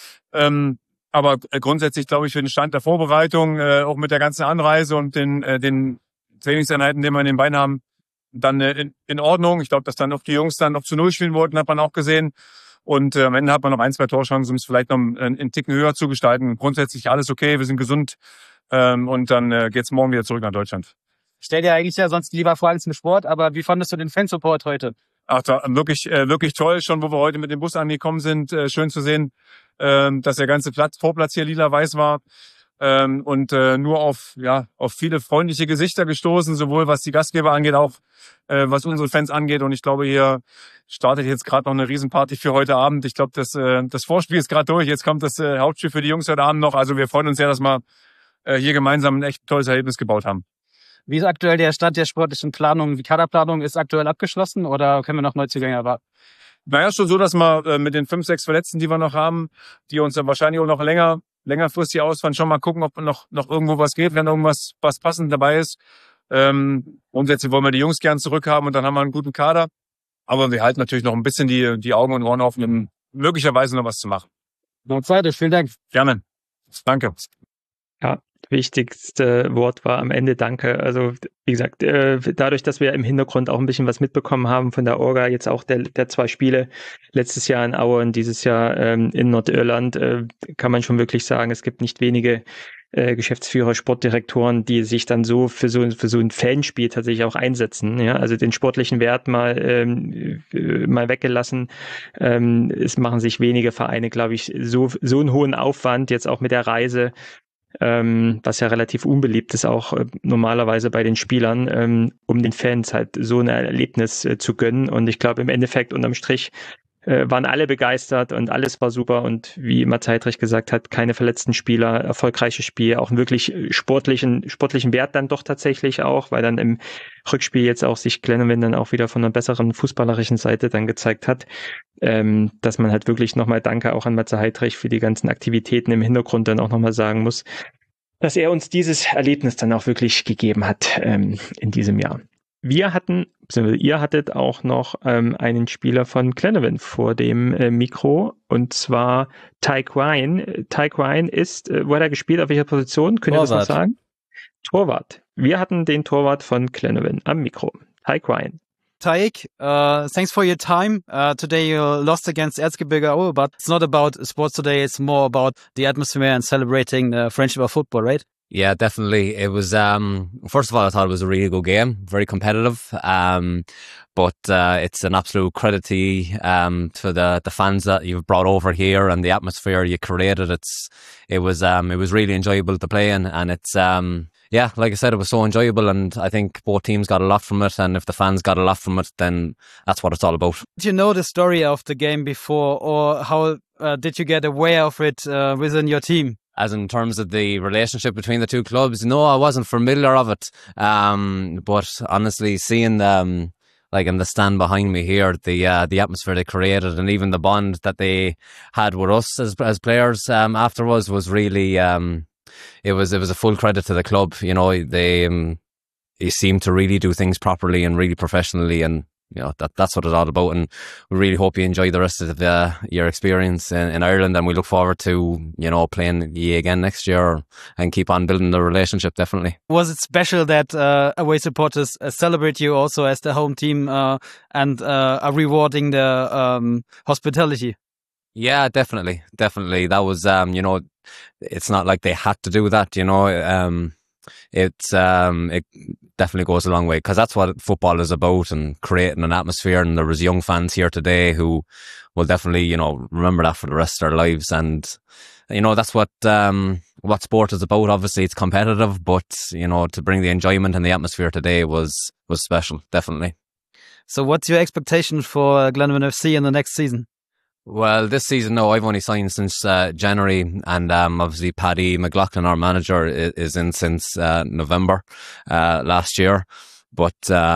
Aber grundsätzlich glaube ich für den Stand der Vorbereitung, auch mit der ganzen Anreise und den Trainingseinheiten, die wir in den Beinen haben, dann in Ordnung. Ich glaube, dass dann auch die Jungs dann noch zu 0 spielen wollten, hat man auch gesehen. Und am Ende hat man noch 1-2 Torchancen, um es vielleicht noch einen Ticken höher zu gestalten. Grundsätzlich alles okay, wir sind gesund und dann geht's morgen wieder zurück nach Deutschland. Ich stell dir eigentlich ja sonst lieber vor als im Sport, aber wie fandest du den Fansupport heute? Ach, wirklich toll. Schon, wo wir heute mit dem Bus angekommen sind, schön zu sehen, dass der ganze Vorplatz hier lila-weiß war und nur auf viele freundliche Gesichter gestoßen, sowohl was die Gastgeber angeht, auch was unsere Fans angeht. Und ich glaube, hier startet jetzt gerade noch eine Riesenparty für heute Abend. Ich glaube, das Vorspiel ist gerade durch. Jetzt kommt das Hauptspiel für die Jungs heute Abend noch. Also wir freuen uns sehr, dass wir hier gemeinsam ein echt tolles Erlebnis gebaut haben. Wie ist aktuell der Stand der sportlichen Planung? Die Kaderplanung ist aktuell abgeschlossen oder können wir noch Neuzugänge erwarten? Naja, schon so, dass wir mit den 5, 6 Verletzten, die wir noch haben, die uns dann wahrscheinlich auch noch längerfristig ausfallen, schon mal gucken, ob noch irgendwo was geht, wenn irgendwas passend dabei ist. Grundsätzlich wollen wir die Jungs gern zurückhaben und dann haben wir einen guten Kader. Aber wir halten natürlich noch ein bisschen die Augen und Ohren offen, um möglicherweise noch was zu machen. Noch Zeit, vielen Dank. Gerne. Danke. Ja, wichtigste Wort war am Ende Danke. Also wie gesagt, dadurch, dass wir im Hintergrund auch ein bisschen was mitbekommen haben von der Orga, jetzt auch der 2 Spiele, letztes Jahr in Aue und dieses Jahr in Nordirland, kann man schon wirklich sagen, es gibt nicht wenige Geschäftsführer, Sportdirektoren, die sich dann so für so ein Fanspiel tatsächlich auch einsetzen. Ja, also den sportlichen Wert mal weggelassen. Es machen sich wenige Vereine, glaube ich, so einen hohen Aufwand jetzt auch mit der Reise, was ja relativ unbeliebt ist, auch normalerweise bei den Spielern, um den Fans halt so ein Erlebnis zu gönnen. Und ich glaube, im Endeffekt unterm Strich waren alle begeistert und alles war super. Und wie Matze Heidrich gesagt hat, keine verletzten Spieler, erfolgreiches Spiel, auch einen wirklich sportlichen Wert dann doch tatsächlich auch, weil dann im Rückspiel jetzt auch sich Glenavon dann auch wieder von einer besseren fußballerischen Seite dann gezeigt hat, dass man halt wirklich nochmal Danke auch an Matze Heidrich für die ganzen Aktivitäten im Hintergrund dann auch nochmal sagen muss, dass er uns dieses Erlebnis dann auch wirklich gegeben hat in diesem Jahr. Ihr hattet auch noch einen Spieler von Glenavon vor dem Mikro, und zwar Tyke Ryan. Tyke Ryan ist, wo hat er gespielt, auf welcher Position? Könnt ihr das noch sagen? Torwart. Wir hatten den Torwart von Glenavon am Mikro. Tyke Ryan. Tyke, thanks for your time. Today you lost against Erzgebirge Aue, but it's not about sports today. It's more about the atmosphere and celebrating the friendship of football, right? Yeah, definitely. It was, first of all, I thought it was a really good game, very competitive. But it's an absolute credit to you, to the fans that you've brought over here and the atmosphere you created. It was really enjoyable to play in, and it's, yeah, like I said, it was so enjoyable, and I think both teams got a lot from it, and if the fans got a lot from it, then that's what it's all about. Did you know the story of the game before, or how did you get aware of it within your team? As in terms of the relationship between the two clubs, no, I wasn't familiar of it. But honestly, seeing like in the stand behind me here, the atmosphere they created, and even the bond that they had with us as players afterwards was really it was a full credit to the club. You know, they seemed to really do things properly and really professionally, and you know that's what it's all about. And we really hope you enjoy the rest of your experience in Ireland, and we look forward to, you know, playing you again next year and keep on building the relationship. Definitely. Was it special that away supporters celebrate you also as the home team and are rewarding the hospitality? Yeah, definitely. That was you know, it's not like they had to do that, you know. It definitely goes a long way, because that's what football is about, and creating an atmosphere. And there was young fans here today who will definitely, you know, remember that for the rest of their lives. And you know, that's what sport is about. Obviously, it's competitive, but you know, to bring the enjoyment and the atmosphere today was special, definitely. So, what's your expectation for Glenavon FC in the next season? Well, this season, no, I've only signed since January, and obviously Paddy McLaughlin, our manager, is in since November last year. But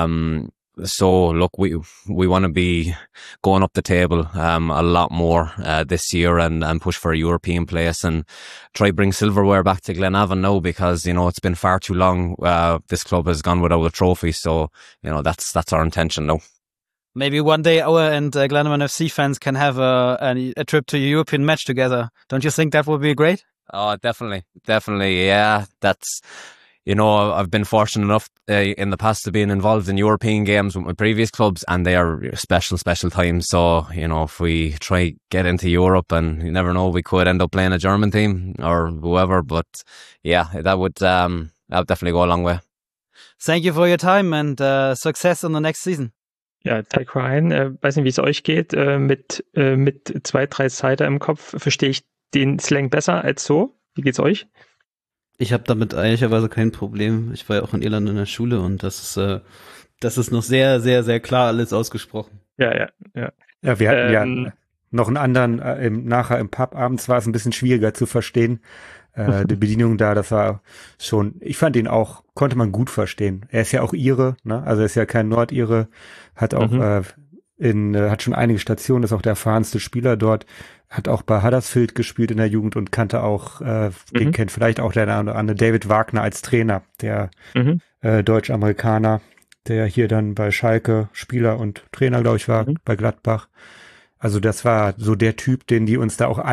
so look, we want to be going up the table a lot more this year and push for a European place and try bring silverware back to Glenavon now, because it's been far too long. This club has gone without a trophy, so that's our intention now. Maybe one day our and Glenavon FC fans can have a trip to a European match together. Don't you think that would be great? Oh, definitely. Yeah, that's, I've been fortunate enough in the past to being involved in European games with my previous clubs, and they are special times. So, if we try get into Europe, and you never know, we could end up playing a German team or whoever. But yeah, that would definitely go a long way. Thank you for your time and success in the next season. Ja, Tyke Ryan, weiß nicht, wie es euch geht, mit 2, 3 Seiten im Kopf verstehe ich den Slang besser als so. Wie geht's euch? Ich habe damit ehrlicherweise kein Problem. Ich war ja auch in Irland in der Schule und das ist noch sehr, sehr, sehr klar alles ausgesprochen. Ja, wir hatten ja noch einen anderen, nachher im Pub abends war es ein bisschen schwieriger zu verstehen. Die Bedienung da, das war schon, ich fand ihn auch, konnte man gut verstehen. Er ist ja auch Ire, ne? Also er ist ja kein Nordire, hat auch hat schon einige Stationen, ist auch der erfahrenste Spieler dort, hat auch bei Huddersfield gespielt in der Jugend und kannte auch, kennt vielleicht auch der andere David Wagner als Trainer, der Deutsch-Amerikaner, der hier dann bei Schalke Spieler und Trainer, glaube ich, war, bei Gladbach. Also das war so der Typ, den die uns da auch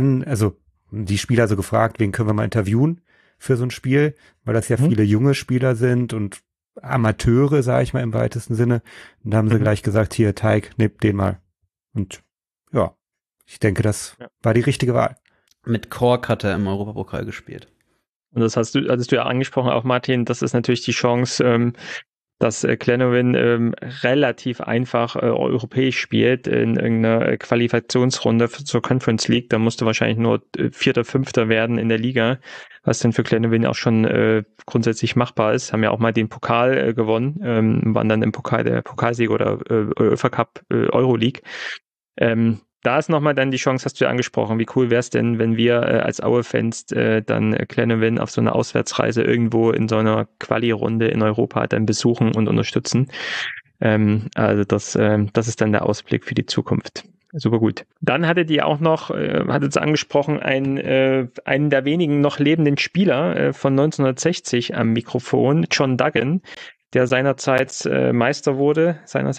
die Spieler so gefragt, wen können wir mal interviewen für so ein Spiel, weil das ja viele junge Spieler sind und Amateure, sage ich mal im weitesten Sinne. Und da haben sie gleich gesagt, hier, Tyke, nehmt den mal. Und ja, ich denke, das war die richtige Wahl. Mit Cork hat er im Europapokal gespielt. Und das hattest du ja angesprochen, auch Martin, das ist natürlich die Chance, dass Glenavon relativ einfach europäisch spielt in irgendeiner Qualifikationsrunde zur Conference League. Da musste wahrscheinlich nur 4., 5. werden in der Liga, was dann für Glenavon auch schon grundsätzlich machbar ist. Haben ja auch mal den Pokal gewonnen, waren dann im Pokal der Pokalsieger oder UEFA Cup Euroleague. Da ist nochmal dann die Chance, hast du ja angesprochen, wie cool wäre es denn, wenn wir als Aue-Fans dann Glenavon auf so einer Auswärtsreise irgendwo in so einer Quali-Runde in Europa dann besuchen und unterstützen. Also das ist dann der Ausblick für die Zukunft. Super gut. Dann hattet ihr auch noch, hattet ihr angesprochen, einen der wenigen noch lebenden Spieler von 1960 am Mikrofon, John Duggan, der seinerseits Meister wurde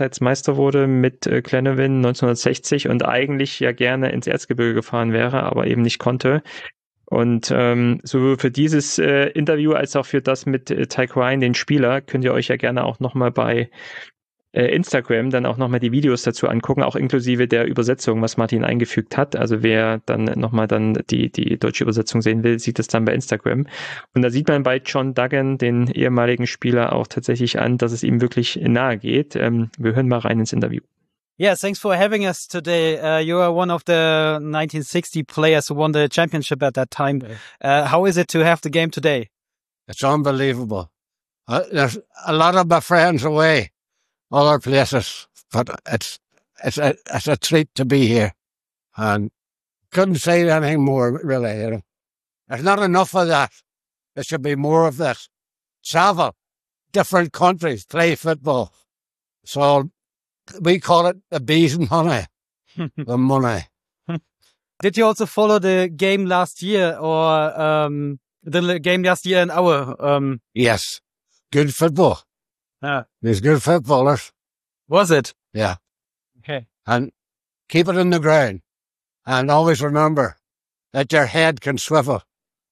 mit Glenavon 1960 und eigentlich ja gerne ins Erzgebirge gefahren wäre, aber eben nicht konnte. Und sowohl für dieses Interview als auch für das mit Tyke Ryan, den Spieler, könnt ihr euch ja gerne auch nochmal bei Instagram dann auch nochmal die Videos dazu angucken, auch inklusive der Übersetzung, was Martin eingefügt hat. Also wer dann nochmal dann die deutsche Übersetzung sehen will, sieht es dann bei Instagram. Und da sieht man bei John Duggan, den ehemaligen Spieler, auch tatsächlich an, dass es ihm wirklich nahe geht. Wir hören mal rein ins Interview. Yeah, thanks for having us today. You are one of the 1960 players who won the championship at that time. How is it to have the game today? It's unbelievable. There's a lot of my friends away. Other places, but it's a treat to be here, and couldn't say anything more really. There's not enough of that. There should be more of this. Travel, different countries, play football. So we call it the bees and honey, the money. Did you also follow the game last year, or the game last year in Aue? Yes, good football. There's good footballers. Was it? Yeah. Okay. And keep it in the ground. And always remember that your head can swivel.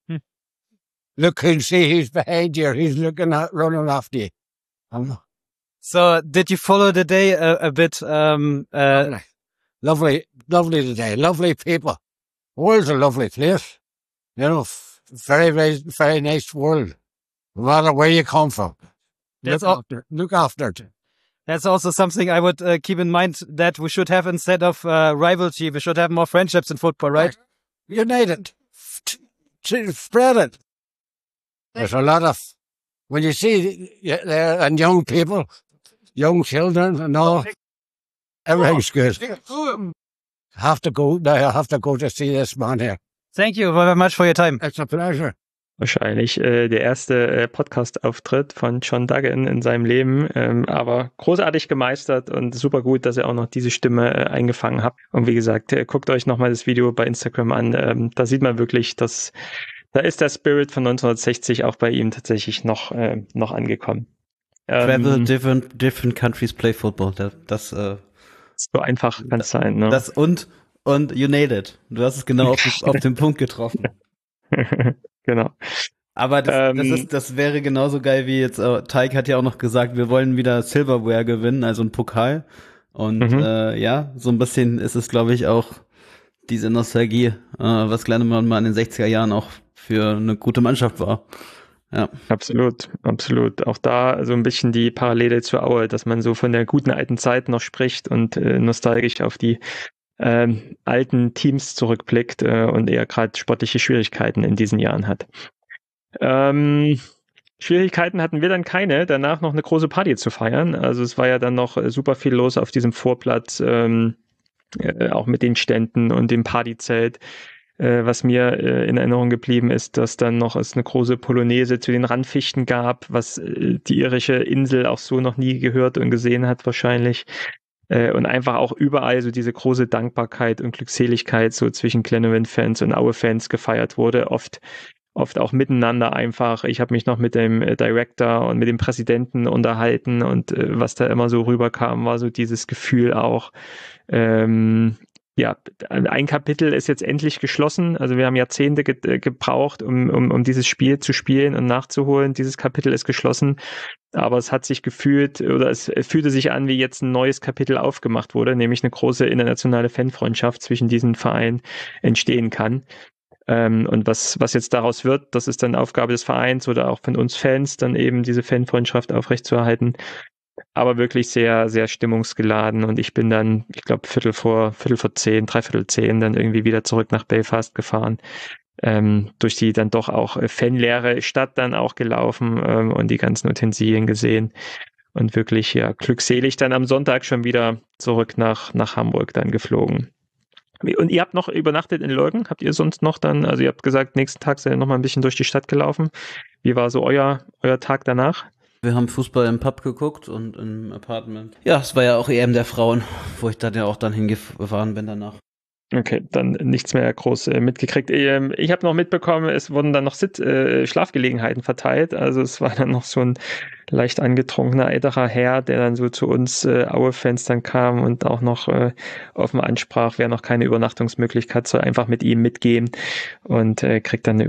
Look who's behind you. He's looking at running after you. So did you follow the day a bit? Lovely today. Lovely people. The world's a lovely place. Very, very, very nice world. No matter where you come from. Look after it. That's also something I would keep in mind, that we should have, instead of rivalry, we should have more friendships in football, right? Unite it. Spread it. There's a lot of, when you see there, and young people, young children and all, everything's good. have to go now. I have to go to see this man here. Thank you very much for your time. It's a pleasure. Wahrscheinlich der erste Podcast-Auftritt von John Duggan in seinem Leben, aber großartig gemeistert und super gut, dass er auch noch diese Stimme eingefangen hat. Und wie gesagt, guckt euch nochmal das Video bei Instagram an. Da sieht man wirklich, dass da ist der Spirit von 1960 auch bei ihm tatsächlich noch angekommen. Travel, different countries play football. Das so einfach kann es sein. Ne? Das und you nailed it. Du hast es genau auf den Punkt getroffen. Genau. Aber das wäre genauso geil wie jetzt, Teig hat ja auch noch gesagt, wir wollen wieder Silverware gewinnen, also ein Pokal. Und ja, so ein bisschen ist es, glaube ich, auch diese Nostalgie, was Glennemann mal in den 60er Jahren auch für eine gute Mannschaft war. Ja. Absolut. Auch da so ein bisschen die Parallele zur Aue, dass man so von der guten alten Zeit noch spricht und nostalgisch auf die alten Teams zurückblickt und eher gerade sportliche Schwierigkeiten in diesen Jahren hat. Schwierigkeiten hatten wir dann keine, danach noch eine große Party zu feiern. Also es war ja dann noch super viel los auf diesem Vorplatz, auch mit den Ständen und dem Partyzelt. Was mir in Erinnerung geblieben ist, dass dann noch es eine große Polonaise zu den Randfichten gab, was die irische Insel auch so noch nie gehört und gesehen hat wahrscheinlich. Und einfach auch überall so diese große Dankbarkeit und Glückseligkeit so zwischen Glenavon-Fans und Aue-Fans gefeiert wurde. Oft auch miteinander einfach. Ich habe mich noch mit dem Director und mit dem Präsidenten unterhalten und was da immer so rüberkam, war so dieses Gefühl auch, ja, ein Kapitel ist jetzt endlich geschlossen. Also wir haben Jahrzehnte gebraucht, um dieses Spiel zu spielen und nachzuholen. Dieses Kapitel ist geschlossen. Aber es hat sich gefühlt, oder es fühlte sich an, wie jetzt ein neues Kapitel aufgemacht wurde, nämlich eine große internationale Fanfreundschaft zwischen diesen Vereinen entstehen kann. Und was jetzt daraus wird, das ist dann Aufgabe des Vereins oder auch von uns Fans, dann eben diese Fanfreundschaft aufrechtzuerhalten. Aber wirklich sehr, sehr stimmungsgeladen. Und ich bin dann, ich glaube, Viertel vor 10, 9:45 dann irgendwie wieder zurück nach Belfast gefahren. Durch die dann doch auch fanleere Stadt dann auch gelaufen und die ganzen Utensilien gesehen. Und wirklich, ja, glückselig dann am Sonntag schon wieder zurück nach Hamburg dann geflogen. Und ihr habt noch übernachtet in Lurgan? Habt ihr sonst noch dann, also ihr habt gesagt, nächsten Tag seid ihr noch mal ein bisschen durch die Stadt gelaufen. Wie war so euer Tag danach? Wir haben Fußball im Pub geguckt und im Apartment. Ja, es war ja auch EM der Frauen, wo ich dann ja auch dann hingefahren bin danach. Okay, dann nichts mehr groß mitgekriegt. Ich habe noch mitbekommen, es wurden dann noch Schlafgelegenheiten verteilt. Also es war dann noch so ein leicht angetrunkener älterer Herr, der dann so zu uns Aue-Fans dann kam und auch noch offen ansprach, wer noch keine Übernachtungsmöglichkeit soll, einfach mit ihm mitgehen und kriegt dann eine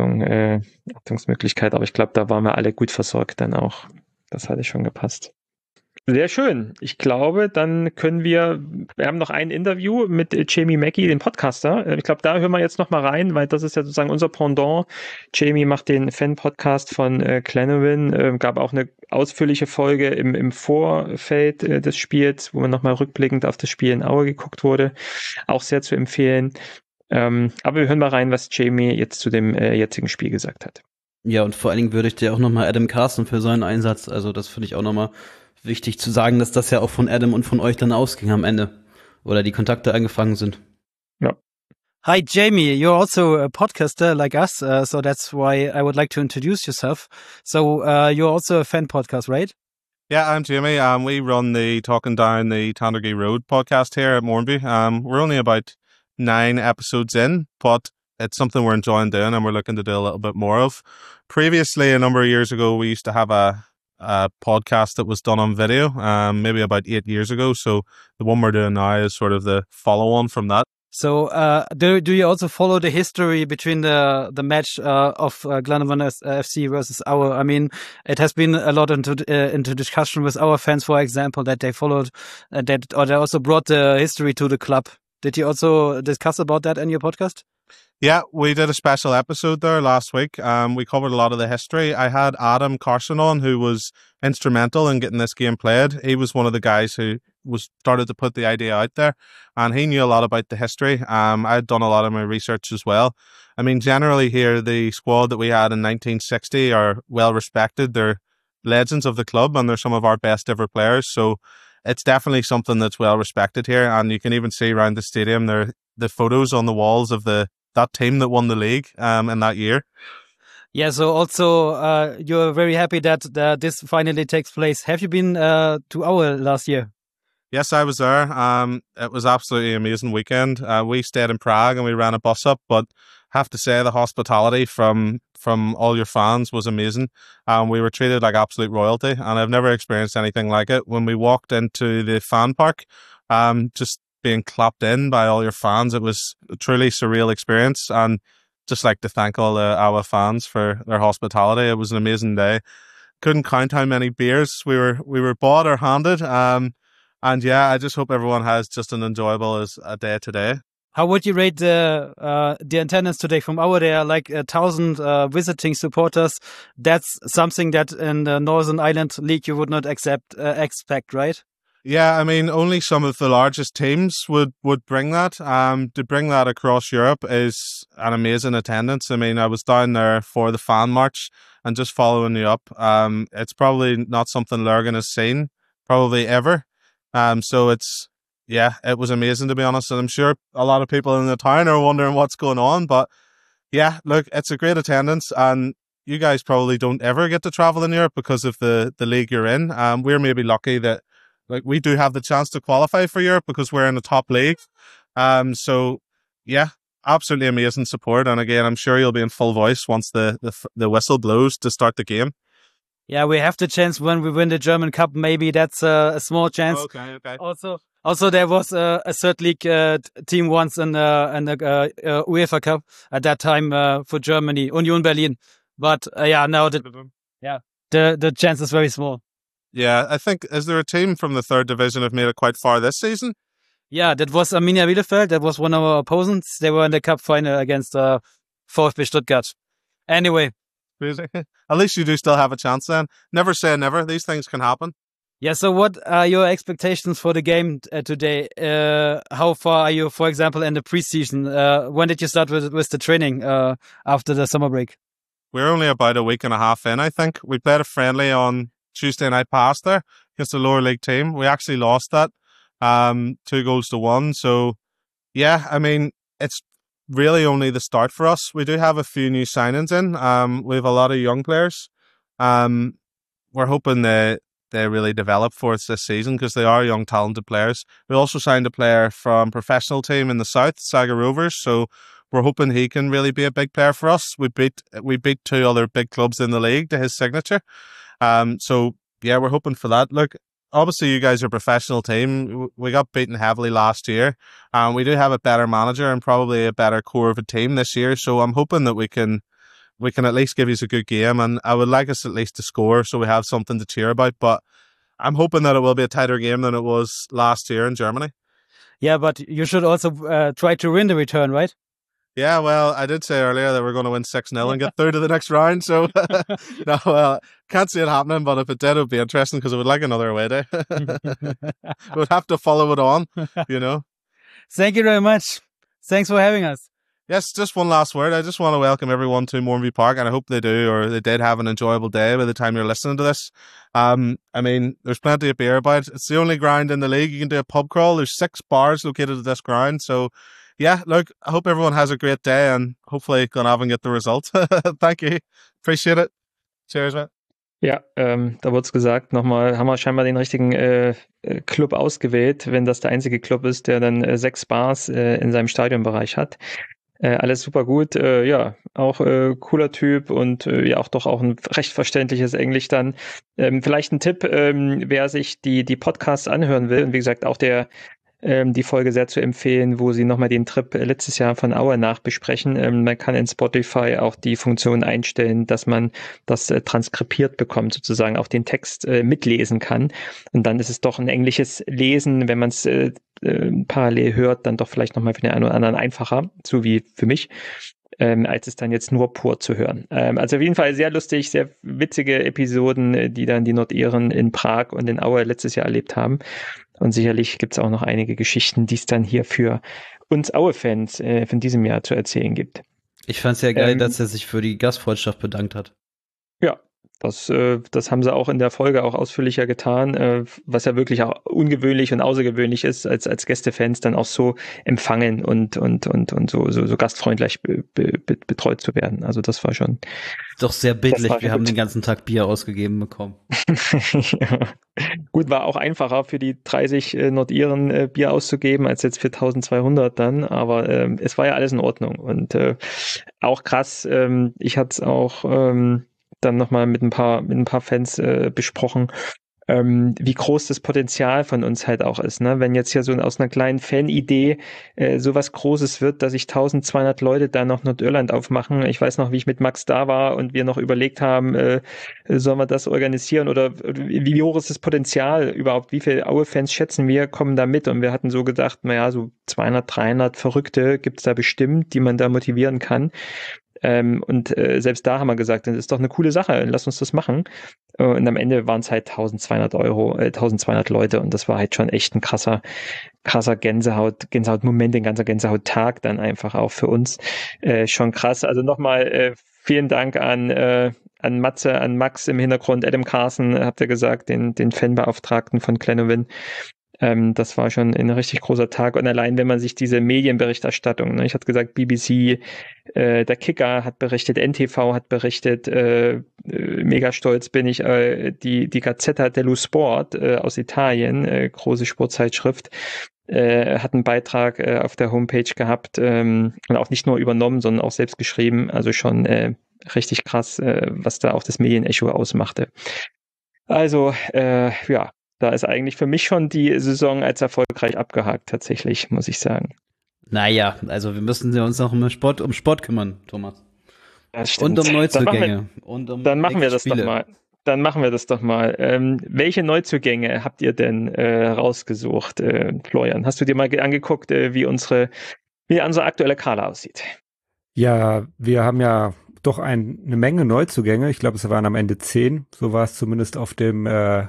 Übernachtungsmöglichkeit. Aber ich glaube, da waren wir alle gut versorgt dann auch. Das hatte schon gepasst. Sehr schön. Ich glaube, dann können wir haben noch ein Interview mit Jamie Mackey, dem Podcaster. Ich glaube, da hören wir jetzt noch mal rein, weil das ist ja sozusagen unser Pendant. Jamie macht den Fan-Podcast von Glenavon, gab auch eine ausführliche Folge im Vorfeld des Spiels, wo man noch mal rückblickend auf das Spiel in Aue geguckt wurde. Auch sehr zu empfehlen. Aber wir hören mal rein, was Jamie jetzt zu dem jetzigen Spiel gesagt hat. Ja, und vor allen Dingen würdigt ja auch noch mal Adam Carson für seinen Einsatz. Also das finde ich auch noch mal wichtig zu sagen, dass das ja auch von Adam und von euch dann ausging am Ende. Oder die Kontakte angefangen sind. Ja. Hi, Jamie. You're also a podcaster like us, so that's why I would like to introduce yourself. So you're also a fan podcast, right? Yeah, I'm Jamie. We run the Talking Down the Tandergee Road podcast here at Mornby. We're only about 9 episodes in, but it's something we're enjoying doing and we're looking to do a little bit more of. Previously, a number of years ago, we used to have a podcast that was done on video, maybe about 8 years ago. So the one we're doing now is sort of the follow-on from that. So do you also follow the history between the match of Glenavon FC versus Aue? I mean, it has been a lot into discussion with our fans, for example, that they followed or they also brought the history to the club. Did you also discuss about that in your podcast? Yeah, we did a special episode there last week. We covered a lot of the history. I had Adam Carson on, who was instrumental in getting this game played. He was one of the guys who started to put the idea out there, and he knew a lot about the history. I had done a lot of my research as well. I mean, generally here, the squad that we had in 1960 are well respected. They're legends of the club, and they're some of our best ever players. So it's definitely something that's well respected here. And you can even see around the stadium there the photos on the walls of that team that won the league in that year. Yeah, so also you're very happy that this finally takes place. Have you been to Aue last year? Yes, I was there. It was absolutely amazing weekend. We stayed in Prague and we ran a bus up, but have to say the hospitality from all your fans was amazing. We were treated like absolute royalty, and I've never experienced anything like it. When we walked into the fan park, just being clapped in by all your fans, it was a truly surreal experience. And just like to thank all the Aue fans for their hospitality. It was an amazing day. Couldn't count how many beers we were bought or handed. And yeah, I just hope everyone has just an enjoyable as a day today. How would you rate the attendance today from Aue? There are like 1,000 visiting supporters. That's something that in the Northern Ireland League you would not expect, right? Yeah, I mean, only some of the largest teams would bring that. To bring that across Europe is an amazing attendance. I mean, I was down there for the fan march and just following you up. It's probably not something Lurgan has seen probably ever. So it was amazing, to be honest. And I'm sure a lot of people in the town are wondering what's going on. But yeah, look, it's a great attendance, and you guys probably don't ever get to travel in Europe because of the league you're in. We're maybe lucky that we do have the chance to qualify for Europe because we're in the top league. So yeah, absolutely amazing support. And again, I'm sure you'll be in full voice once the whistle blows to start the game. Yeah, we have the chance when we win the German Cup. Maybe that's a small chance. Okay. Also, there was a third league team once in the UEFA Cup at that time for Germany, Union Berlin. But now the chance is very small. Yeah, I think, is there a team from the third division have made it quite far this season? Yeah, that was Arminia Bielefeld. That was one of our opponents. They were in the cup final against VfB Stuttgart. Anyway. At least you do still have a chance then. Never say never. These things can happen. Yeah, so what are your expectations for the game today? How far are you, for example, in the preseason? When did you start with the training after the summer break? We're only about a week and a half in, I think. We played a friendly on Tuesday night past there against a lower league team. We actually lost that 2-1. So, yeah, I mean, it's really only the start for us. We do have a few new signings in. We have a lot of young players. We're hoping they really develop for us this season because they are young, talented players. We also signed a player from professional team in the south, Saga Rovers. So we're hoping he can really be a big player for us. We beat 2 other big clubs in the league to his signature. So yeah, we're hoping for that. Look, obviously you guys are a professional team. We got beaten heavily last year. We do have a better manager and probably a better core of a team this year. So I'm hoping that we can at least give you a good game, and I would like us at least to score so we have something to cheer about. But I'm hoping that it will be a tighter game than it was last year in Germany. Yeah, but you should also try to win the return, right? Yeah, well, I did say earlier that we're going to win 6-0 and get through to the next round. So, can't see it happening, but if it did, it would be interesting because I would like another away day. We'd have to follow it on, Thank you very much. Thanks for having us. Yes, just one last word. I just want to welcome everyone to Mourneview Park, and I hope they do, or they did have an enjoyable day by the time you're listening to this. I mean, there's plenty of beer about. It's the only ground in the league. You can do a pub crawl. There's 6 bars located at this ground. So, yeah, look, I hope everyone has a great day and hopefully Glenavon get the result. Thank you. Appreciate it. Cheers, man. Ja, da wurde es gesagt, nochmal, haben wir scheinbar den richtigen Club ausgewählt, wenn das der einzige Club ist, der dann 6 Bars in seinem Stadionbereich hat. Alles super gut, auch cooler Typ und auch doch auch ein recht verständliches Englisch dann. Vielleicht ein Tipp, wer sich die Podcasts anhören will, und wie gesagt auch die Folge sehr zu empfehlen, wo sie nochmal den Trip letztes Jahr von Aue nachbesprechen. Man kann in Spotify auch die Funktion einstellen, dass man das transkribiert bekommt, sozusagen auch den Text mitlesen kann. Und dann ist es doch ein englisches Lesen, wenn man es parallel hört, dann doch vielleicht nochmal für den einen oder anderen einfacher, so wie für mich, als es dann jetzt nur pur zu hören. Also auf jeden Fall sehr lustig, sehr witzige Episoden, die dann die Nordiren in Prag und in Aue letztes Jahr erlebt haben. Und sicherlich gibt es auch noch einige Geschichten, die es dann hier für uns Aue-Fans von diesem Jahr zu erzählen gibt. Ich fand es ja geil, dass er sich für die Gastfreundschaft bedankt hat. Ja, Das haben sie auch in der Folge auch ausführlicher getan, was ja wirklich auch ungewöhnlich und außergewöhnlich ist, als Gästefans dann auch so empfangen und so gastfreundlich betreut zu werden. Also das war schon doch sehr bildlich. Wir haben den ganzen Tag Bier ausgegeben bekommen. Ja. Gut, war auch einfacher für die 30 Nordiren Bier auszugeben, als jetzt für 1200 dann, aber es war ja alles in Ordnung und auch krass, ich hatte es auch dann nochmal mit ein paar Fans besprochen, wie groß das Potenzial von uns halt auch ist, ne? Wenn jetzt hier so aus einer kleinen Fanidee sowas Großes wird, dass sich 1200 Leute da noch Nordirland aufmachen. Ich weiß noch, wie ich mit Max da war und wir noch überlegt haben, sollen wir das organisieren oder wie hoch ist das Potenzial überhaupt? Wie viele Aue-Fans schätzen wir, kommen da mit? Und wir hatten so gedacht, naja, so 200, 300 Verrückte gibt's da bestimmt, die man da motivieren kann. Und selbst da haben wir gesagt, das ist doch eine coole Sache, lass uns das machen. Und am Ende waren es halt 1200 Leute und das war halt schon echt ein krasser Gänsehaut-Moment, ein ganzer Gänsehaut-Tag dann einfach auch für uns. Schon krass. Also nochmal vielen Dank an Matze, an Max im Hintergrund, Adam Carson, habt ihr gesagt, den Fanbeauftragten von Glenavon. Das war schon ein richtig großer Tag und allein, wenn man sich diese Medienberichterstattung, ne, ich hatte gesagt, BBC, der Kicker hat berichtet, NTV hat berichtet, mega stolz bin ich, die Gazzetta dello Sport aus Italien, große Sportzeitschrift, hat einen Beitrag auf der Homepage gehabt und auch nicht nur übernommen, sondern auch selbst geschrieben, also schon richtig krass, was da auch das Medienecho ausmachte. Also, ja, da ist eigentlich für mich schon die Saison als erfolgreich abgehakt, tatsächlich, muss ich sagen. Naja, also wir müssen uns noch um Sport kümmern, Thomas. Das stimmt. Und um Neuzugänge. Dann machen wir das doch mal. Welche Neuzugänge habt ihr denn rausgesucht, Florian? Hast du dir mal angeguckt, wie unsere aktuelle Kader aussieht? Ja, wir haben ja doch eine Menge Neuzugänge. Ich glaube, es waren am Ende 10. So war es zumindest auf dem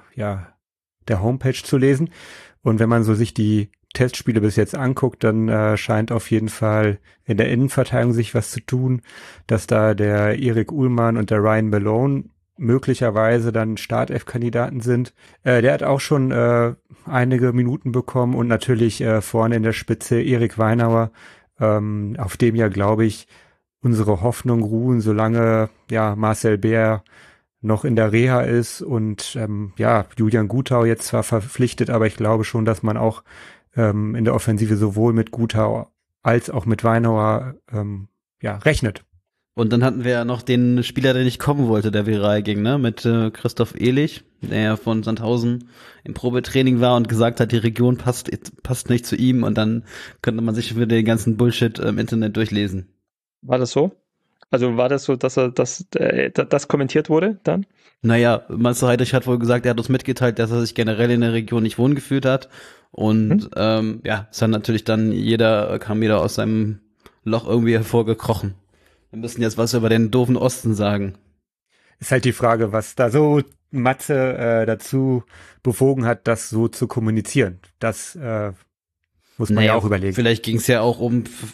der Homepage zu lesen. Und wenn man so sich die Testspiele bis jetzt anguckt, dann scheint auf jeden Fall in der Innenverteidigung sich was zu tun, dass da der Erik Uhlmann und der Ryan Malone möglicherweise dann Startelf-Kandidaten sind. Der hat auch schon einige Minuten bekommen und natürlich vorne in der Spitze Erik Weinauer, auf dem ja, glaube ich, unsere Hoffnung ruhen, solange Marcel Bär noch in der Reha ist und Julian Gutau jetzt zwar verpflichtet, aber ich glaube schon, dass man auch in der Offensive sowohl mit Gutau als auch mit Weinauer rechnet. Und dann hatten wir ja noch den Spieler, der nicht kommen wollte, der viral ging, ne? Mit Christoph Ehlich, der ja von Sandhausen im Probetraining war und gesagt hat, die Region passt nicht zu ihm und dann könnte man sich für den ganzen Bullshit im Internet durchlesen. War das so? Also war das so, dass das kommentiert wurde dann? Naja, Marcel Heidrich hat wohl gesagt, er hat uns mitgeteilt, dass er sich generell in der Region nicht wohl gefühlt hat. Und es hat natürlich dann kam jeder aus seinem Loch irgendwie hervorgekrochen. Wir müssen jetzt was über den doofen Osten sagen. Ist halt die Frage, was da so Matze dazu bewogen hat, das so zu kommunizieren. Das muss man ja auch überlegen. Vielleicht ging es ja auch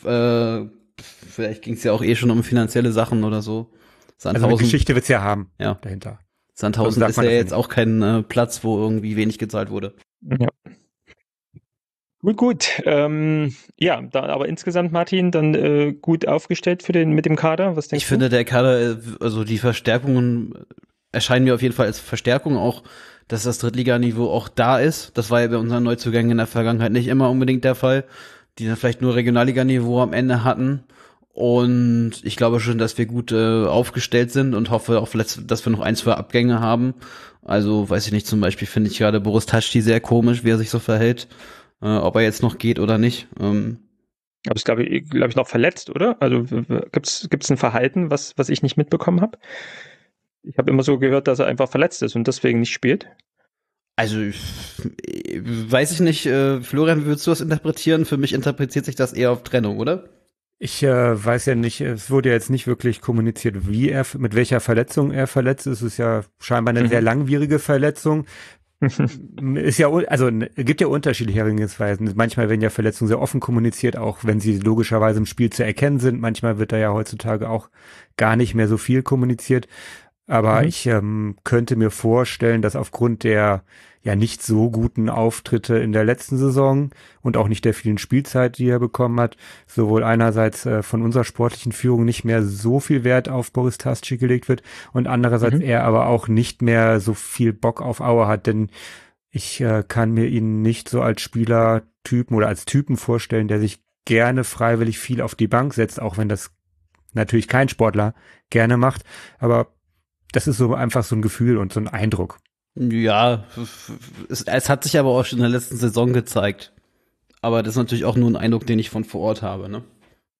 schon um finanzielle Sachen oder so. Sandhausen, also eine Geschichte wird's ja haben dahinter. Sandhausen ist ja jetzt auch kein Platz, wo irgendwie wenig gezahlt wurde. Ja. Gut. Aber insgesamt, Martin, dann gut aufgestellt mit dem Kader. Was denkst du? Ich finde, der Kader, also die Verstärkungen erscheinen mir auf jeden Fall als Verstärkung auch, dass das Drittliganiveau auch da ist. Das war ja bei unseren Neuzugängen in der Vergangenheit nicht immer unbedingt der Fall, die dann vielleicht nur Regionalliganiveau am Ende hatten. Und ich glaube schon, dass wir gut aufgestellt sind und hoffe auch, dass wir noch 1, 2 Abgänge haben. Also, weiß ich nicht, zum Beispiel finde ich gerade Boris Taschi sehr komisch, wie er sich so verhält. Ob er jetzt noch geht oder nicht. Aber ist, glaube ich, noch verletzt, oder? Also gibt's ein Verhalten, was ich nicht mitbekommen habe? Ich habe immer so gehört, dass er einfach verletzt ist und deswegen nicht spielt. Also, weiß ich nicht. Florian, wie würdest du das interpretieren? Für mich interpretiert sich das eher auf Trennung, oder? Ich weiß ja nicht, es wurde ja jetzt nicht wirklich kommuniziert, mit welcher Verletzung er verletzt ist. Es ist ja scheinbar eine sehr langwierige Verletzung. Ist ja, also gibt ja unterschiedliche Herangehensweisen. Manchmal werden ja Verletzungen sehr offen kommuniziert, auch wenn sie logischerweise im Spiel zu erkennen sind. Manchmal wird da ja heutzutage auch gar nicht mehr so viel kommuniziert. Aber ich könnte mir vorstellen, dass aufgrund der ja nicht so guten Auftritte in der letzten Saison und auch nicht der vielen Spielzeit, die er bekommen hat, sowohl einerseits von unserer sportlichen Führung nicht mehr so viel Wert auf Boris Tasci gelegt wird und andererseits er aber auch nicht mehr so viel Bock auf Aue hat, denn ich kann mir ihn nicht so als Spielertypen oder als Typen vorstellen, der sich gerne freiwillig viel auf die Bank setzt, auch wenn das natürlich kein Sportler gerne macht, aber das ist so einfach so ein Gefühl und so ein Eindruck. Ja, es hat sich aber auch schon in der letzten Saison gezeigt. Aber das ist natürlich auch nur ein Eindruck, den ich von vor Ort habe, ne?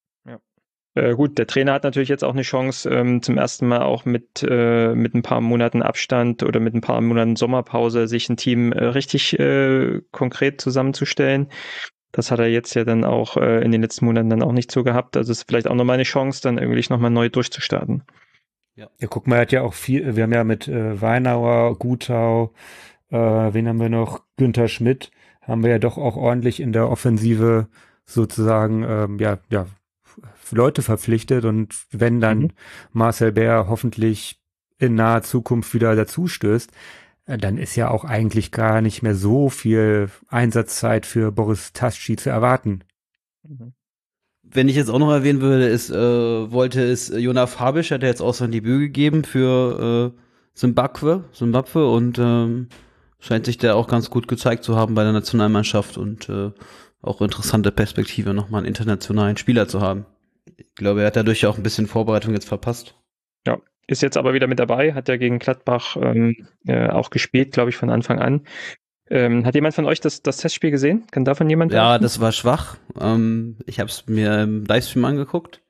Ja. Gut, der Trainer hat natürlich jetzt auch eine Chance, zum ersten Mal auch mit ein paar Monaten Abstand oder mit ein paar Monaten Sommerpause sich ein Team richtig konkret zusammenzustellen. Das hat er jetzt ja dann auch in den letzten Monaten dann auch nicht so gehabt. Also es ist vielleicht auch nochmal eine Chance, dann irgendwie nochmal neu durchzustarten. Ja, guck mal, er hat ja auch viel, wir haben ja mit Weinauer, Gutau, wen haben wir noch? Günther Schmidt, haben wir ja doch auch ordentlich in der Offensive sozusagen, Leute verpflichtet und wenn dann Marcel Bär hoffentlich in naher Zukunft wieder dazustößt, dann ist ja auch eigentlich gar nicht mehr so viel Einsatzzeit für Boris Tasci zu erwarten. Wenn ich jetzt auch noch erwähnen würde, wollte es Jonah Habisch, hat er jetzt auch sein Debüt gegeben für Zimbabwe und scheint sich der auch ganz gut gezeigt zu haben bei der Nationalmannschaft und auch interessante Perspektive, nochmal einen internationalen Spieler zu haben. Ich glaube, er hat dadurch auch ein bisschen Vorbereitung jetzt verpasst. Ja, ist jetzt aber wieder mit dabei, hat ja gegen Gladbach auch gespielt, glaube ich, von Anfang an. Hat jemand von euch das Testspiel gesehen? Kann davon jemand Ja, helfen? das war schwach. Ich habe es mir im Livestream angeguckt.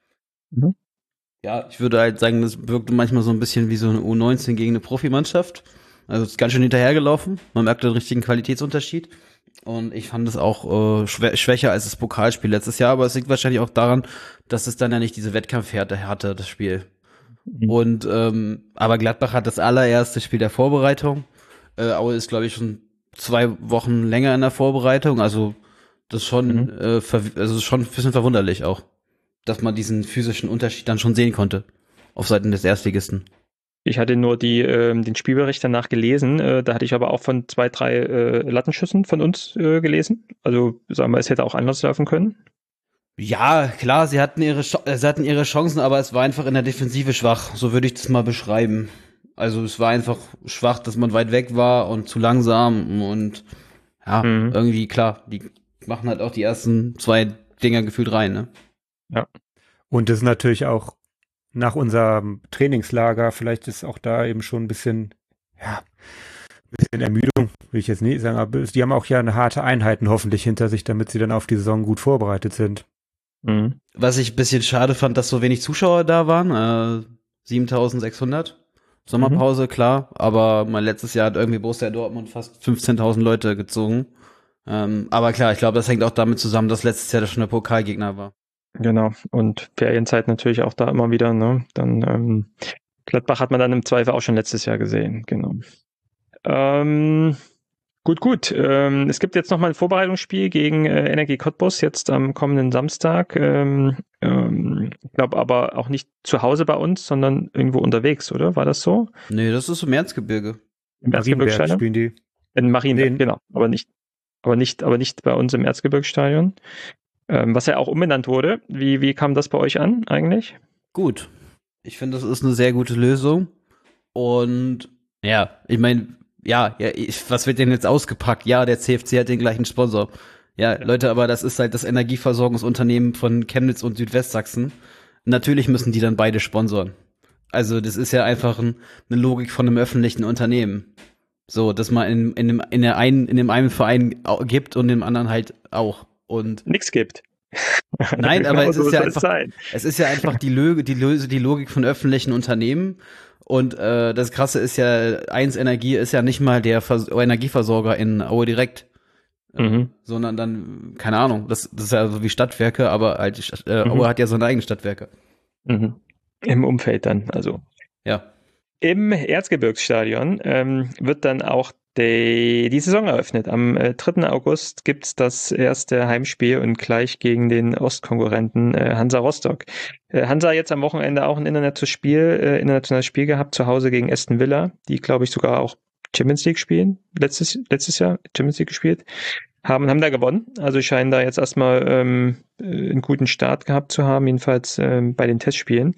Ja, ich würde halt sagen, das wirkte manchmal so ein bisschen wie so eine U19 gegen eine Profimannschaft. Also es ist ganz schön hinterhergelaufen. Man merkt den richtigen Qualitätsunterschied. Und ich fand es auch schwächer als das Pokalspiel letztes Jahr. Aber es liegt wahrscheinlich auch daran, dass es dann ja nicht diese Wettkampfhärte hatte, das Spiel. Und aber Gladbach hat das allererste Spiel der Vorbereitung. Aue ist, glaube ich, schon 2 Wochen länger in der Vorbereitung. Also das ist schon, schon ein bisschen verwunderlich auch, dass man diesen physischen Unterschied dann schon sehen konnte auf Seiten des Erstligisten. Ich hatte nur den Spielbericht danach gelesen, da hatte ich aber auch von 2, 3 Lattenschüssen von uns gelesen. Also sagen wir, es hätte auch anders laufen können. Ja, klar, sie hatten ihre Chancen, aber es war einfach in der Defensive schwach. So würde ich das mal beschreiben. Also es war einfach schwach, dass man weit weg war und zu langsam und ja, irgendwie klar, die machen halt auch die ersten 2 Dinger gefühlt rein, ne? Ja. Und das ist natürlich auch nach unserem Trainingslager, vielleicht ist auch da eben schon ein bisschen Ermüdung, will ich jetzt nicht sagen, aber die haben auch ja eine harte Einheiten hoffentlich hinter sich, damit sie dann auf die Saison gut vorbereitet sind. Was ich ein bisschen schade fand, dass so wenig Zuschauer da waren, 7.600. Sommerpause, klar, aber mein letztes Jahr hat irgendwie Borussia Dortmund fast 15.000 Leute gezogen. Aber klar, ich glaube, das hängt auch damit zusammen, dass letztes Jahr das schon der Pokalgegner war. Genau, und Ferienzeit natürlich auch da immer wieder, ne? Dann Gladbach hat man dann im Zweifel auch schon letztes Jahr gesehen, genau. Gut. Es gibt jetzt nochmal ein Vorbereitungsspiel gegen Energie Cottbus jetzt am kommenden Samstag. Ich glaube aber auch nicht zu Hause bei uns, sondern irgendwo unterwegs, oder? War das so? Nee, das ist im Erzgebirge. Im Erzgebirgsstadion spielen die. In Marienberg, genau. Aber nicht bei uns im Erzgebirgsstadion. Was ja auch umbenannt wurde. Wie kam das bei euch an eigentlich? Gut. Ich finde, das ist eine sehr gute Lösung. Und ja, ich meine, was wird denn jetzt ausgepackt? Ja, der CFC hat den gleichen Sponsor. Ja, Leute, aber das ist halt das Energieversorgungsunternehmen von Chemnitz und Südwestsachsen. Natürlich müssen die dann beide sponsoren. Also das ist ja einfach eine Logik von einem öffentlichen Unternehmen. So, dass man in dem einen Verein gibt und dem anderen halt auch. Und nichts gibt. Nein, aber es ist ja einfach, es ist ja einfach die Logik von öffentlichen Unternehmen. Und das Krasse ist ja, 1 Energie ist ja nicht mal der Energieversorger in Aue direkt, sondern dann, keine Ahnung, das ist ja so wie Stadtwerke, aber halt Aue hat ja seine eigenen Stadtwerke. Im Umfeld dann, also. Ja. Im Erzgebirgsstadion wird dann auch die Saison eröffnet. Am 3. August gibt's das erste Heimspiel und gleich gegen den Ostkonkurrenten Hansa Rostock. Hansa jetzt am Wochenende auch ein internationales Spiel gehabt, zu Hause gegen Aston Villa, die, glaube ich, sogar auch Champions League spielen, letztes Jahr Champions League gespielt, haben da gewonnen. Also scheinen da jetzt erstmal einen guten Start gehabt zu haben, jedenfalls bei den Testspielen.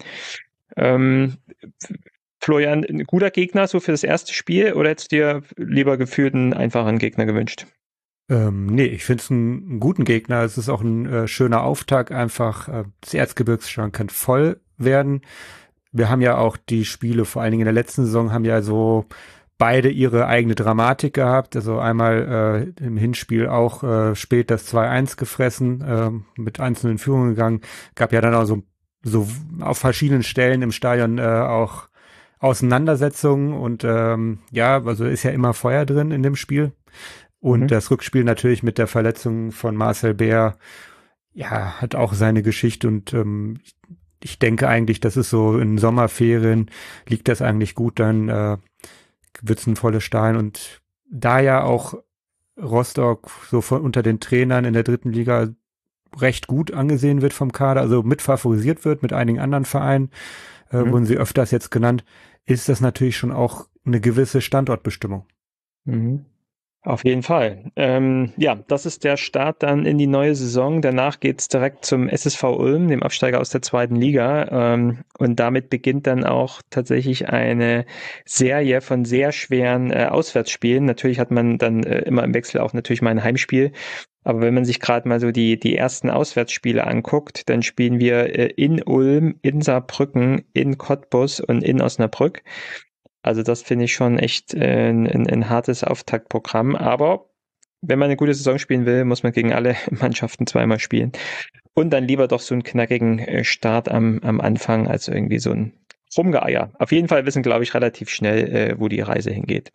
Florian, ein guter Gegner so für das erste Spiel oder hättest du dir lieber gefühlt einen einfachen Gegner gewünscht? Nee, ich finde es einen guten Gegner. Es ist auch ein schöner Auftakt einfach. Das Erzgebirgsstadion kann voll werden. Wir haben ja auch die Spiele, vor allen Dingen in der letzten Saison, haben ja so beide ihre eigene Dramatik gehabt. Also einmal im Hinspiel auch spät das 2-1 gefressen, mit einzelnen Führungen gegangen. Gab ja dann auch so auf verschiedenen Stellen im Stadion auch Auseinandersetzungen und also ist ja immer Feuer drin in dem Spiel. Und das Rückspiel natürlich mit der Verletzung von Marcel Bär, ja, hat auch seine Geschichte und ich denke eigentlich, das ist so in Sommerferien liegt das eigentlich gut, dann wird's ein volles Stadion und da ja auch Rostock so unter den Trainern in der 3. Liga recht gut angesehen wird vom Kader, also mit favorisiert wird mit einigen anderen Vereinen, wurden sie öfters jetzt genannt, ist das natürlich schon auch eine gewisse Standortbestimmung. Mhm. Auf jeden Fall. Das ist der Start dann in die neue Saison. Danach geht's direkt zum SSV Ulm, dem Absteiger aus der 2. Liga. Und damit beginnt dann auch tatsächlich eine Serie von sehr schweren Auswärtsspielen. Natürlich hat man dann immer im Wechsel auch natürlich mal ein Heimspiel. Aber wenn man sich gerade mal so die ersten Auswärtsspiele anguckt, dann spielen wir in Ulm, in Saarbrücken, in Cottbus und in Osnabrück. Also das finde ich schon echt ein hartes Auftaktprogramm. Aber wenn man eine gute Saison spielen will, muss man gegen alle Mannschaften zweimal spielen. Und dann lieber doch so einen knackigen Start am Anfang als irgendwie so ein Rumgeeier. Auf jeden Fall wissen, glaube ich, relativ schnell, wo die Reise hingeht.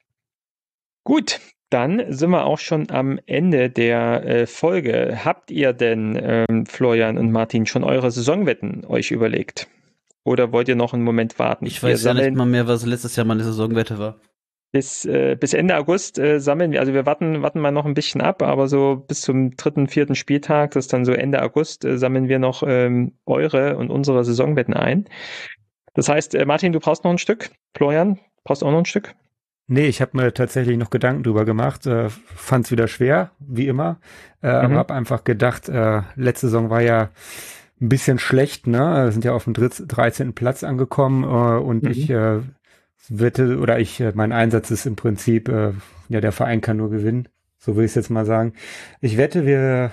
Gut, dann sind wir auch schon am Ende der Folge. Habt ihr denn, Florian und Martin, schon eure Saisonwetten euch überlegt? Oder wollt ihr noch einen Moment warten? Ich weiß ja nicht mal mehr, was letztes Jahr meine Saisonwette war. Bis Ende August sammeln wir, also wir warten mal noch ein bisschen ab, aber so bis zum 3., 4. Spieltag, das ist dann so Ende August, sammeln wir noch eure und unsere Saisonwetten ein. Das heißt, Martin, du brauchst noch ein Stück. Florian, brauchst du auch noch ein Stück? Nee, ich habe mir tatsächlich noch Gedanken drüber gemacht, fand es wieder schwer, wie immer, aber habe einfach gedacht, letzte Saison war ja ein bisschen schlecht, ne? Wir sind ja auf dem 13. Platz angekommen und ich wette, oder mein Einsatz ist im Prinzip, der Verein kann nur gewinnen, so will ich es jetzt mal sagen. Ich wette, wir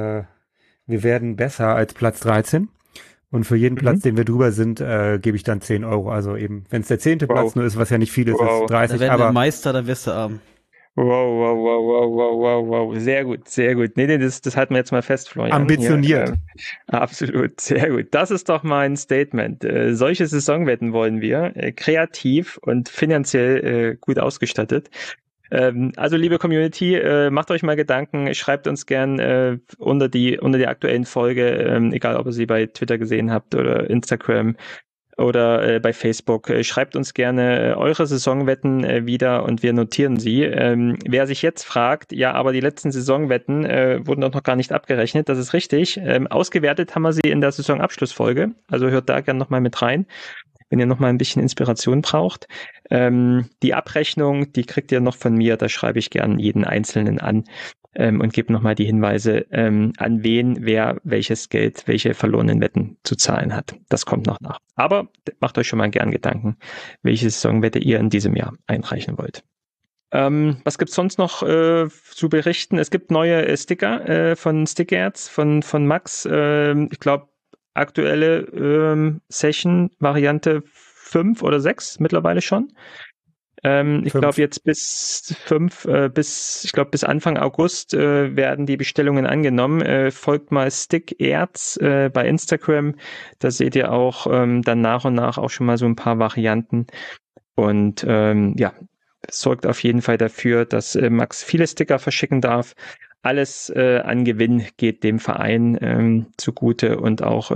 werden besser als Platz 13 und für jeden Platz, den wir drüber sind, gebe ich dann 10 Euro. Also eben, wenn es der 10. Platz nur ist, was ja nicht viel ist, ist 30, wenn aber der Meister, dann wirst du arm. Wow. Sehr gut. Nee, das halten wir jetzt mal fest, Florian. Ambitioniert. Absolut, sehr gut. Das ist doch mal ein Statement. Solche Saisonwetten wollen wir. Kreativ und finanziell gut ausgestattet. Also, liebe Community, macht euch mal Gedanken, schreibt uns gern unter die aktuellen Folge, egal ob ihr sie bei Twitter gesehen habt oder Instagram oder bei Facebook. Schreibt uns gerne eure Saisonwetten wieder und wir notieren sie. Wer sich jetzt fragt, ja, aber die letzten Saisonwetten wurden doch noch gar nicht abgerechnet, das ist richtig. Ausgewertet haben wir sie in der Saisonabschlussfolge, also hört da gerne nochmal mit rein, wenn ihr nochmal ein bisschen Inspiration braucht. Die Abrechnung, die kriegt ihr noch von mir, da schreibe ich gern jeden Einzelnen an und gebe nochmal die Hinweise, an wen, wer welches Geld, welche verlorenen Wetten zu zahlen hat. Das kommt noch nach. Aber macht euch schon mal gern Gedanken, welche Saisonwette ihr in diesem Jahr einreichen wollt. Was gibt's sonst noch zu berichten? Es gibt neue Sticker von Stickerz von Max. Ich glaube, aktuelle Session-Variante 5 oder 6 mittlerweile schon. Ich glaube jetzt bis Anfang August werden die Bestellungen angenommen. Folgt mal Stickerz bei Instagram. Da seht ihr auch dann nach und nach auch schon mal so ein paar Varianten. Und sorgt auf jeden Fall dafür, dass Max viele Sticker verschicken darf. Alles an Gewinn geht dem Verein zugute und auch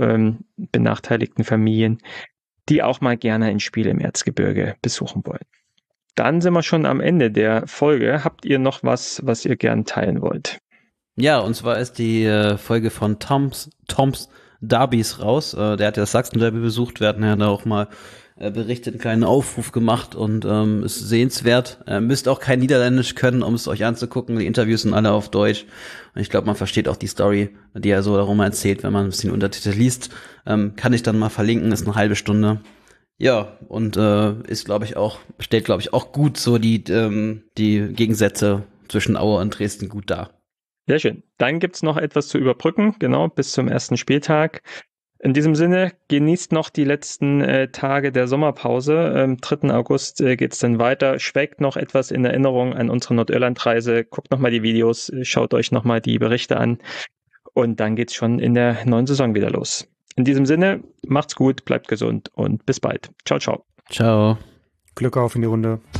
benachteiligten Familien, die auch mal gerne ein Spiel im Erzgebirge besuchen wollen. dann sind wir schon am Ende der Folge. Habt ihr noch was ihr gern teilen wollt? Ja, und zwar ist die Folge von Toms Derbys raus. Der hat ja das Sachsen-Derby besucht. Wir hatten ja da auch mal berichtet, einen kleinen Aufruf gemacht und ist sehenswert. Müsst auch kein Niederländisch können, um es euch anzugucken. Die Interviews sind alle auf Deutsch. Und ich glaube, man versteht auch die Story, die er so darum erzählt, wenn man ein bisschen Untertitel liest. Kann ich dann mal verlinken, ist eine halbe Stunde. Ja, und ist, stellt, glaube ich, auch gut so die Gegensätze zwischen Aue und Dresden gut dar. Sehr schön. Dann gibt's noch etwas zu überbrücken, genau, bis zum ersten Spieltag. In diesem Sinne, genießt noch die letzten Tage der Sommerpause. Am 3. August geht's dann weiter. Schwelgt noch etwas in Erinnerung an unsere Nordirland-Reise. Guckt nochmal die Videos, schaut euch nochmal die Berichte an. Und dann geht's schon in der neuen Saison wieder los. In diesem Sinne, macht's gut, bleibt gesund und bis bald. Ciao, ciao. Ciao. Glück auf in die Runde.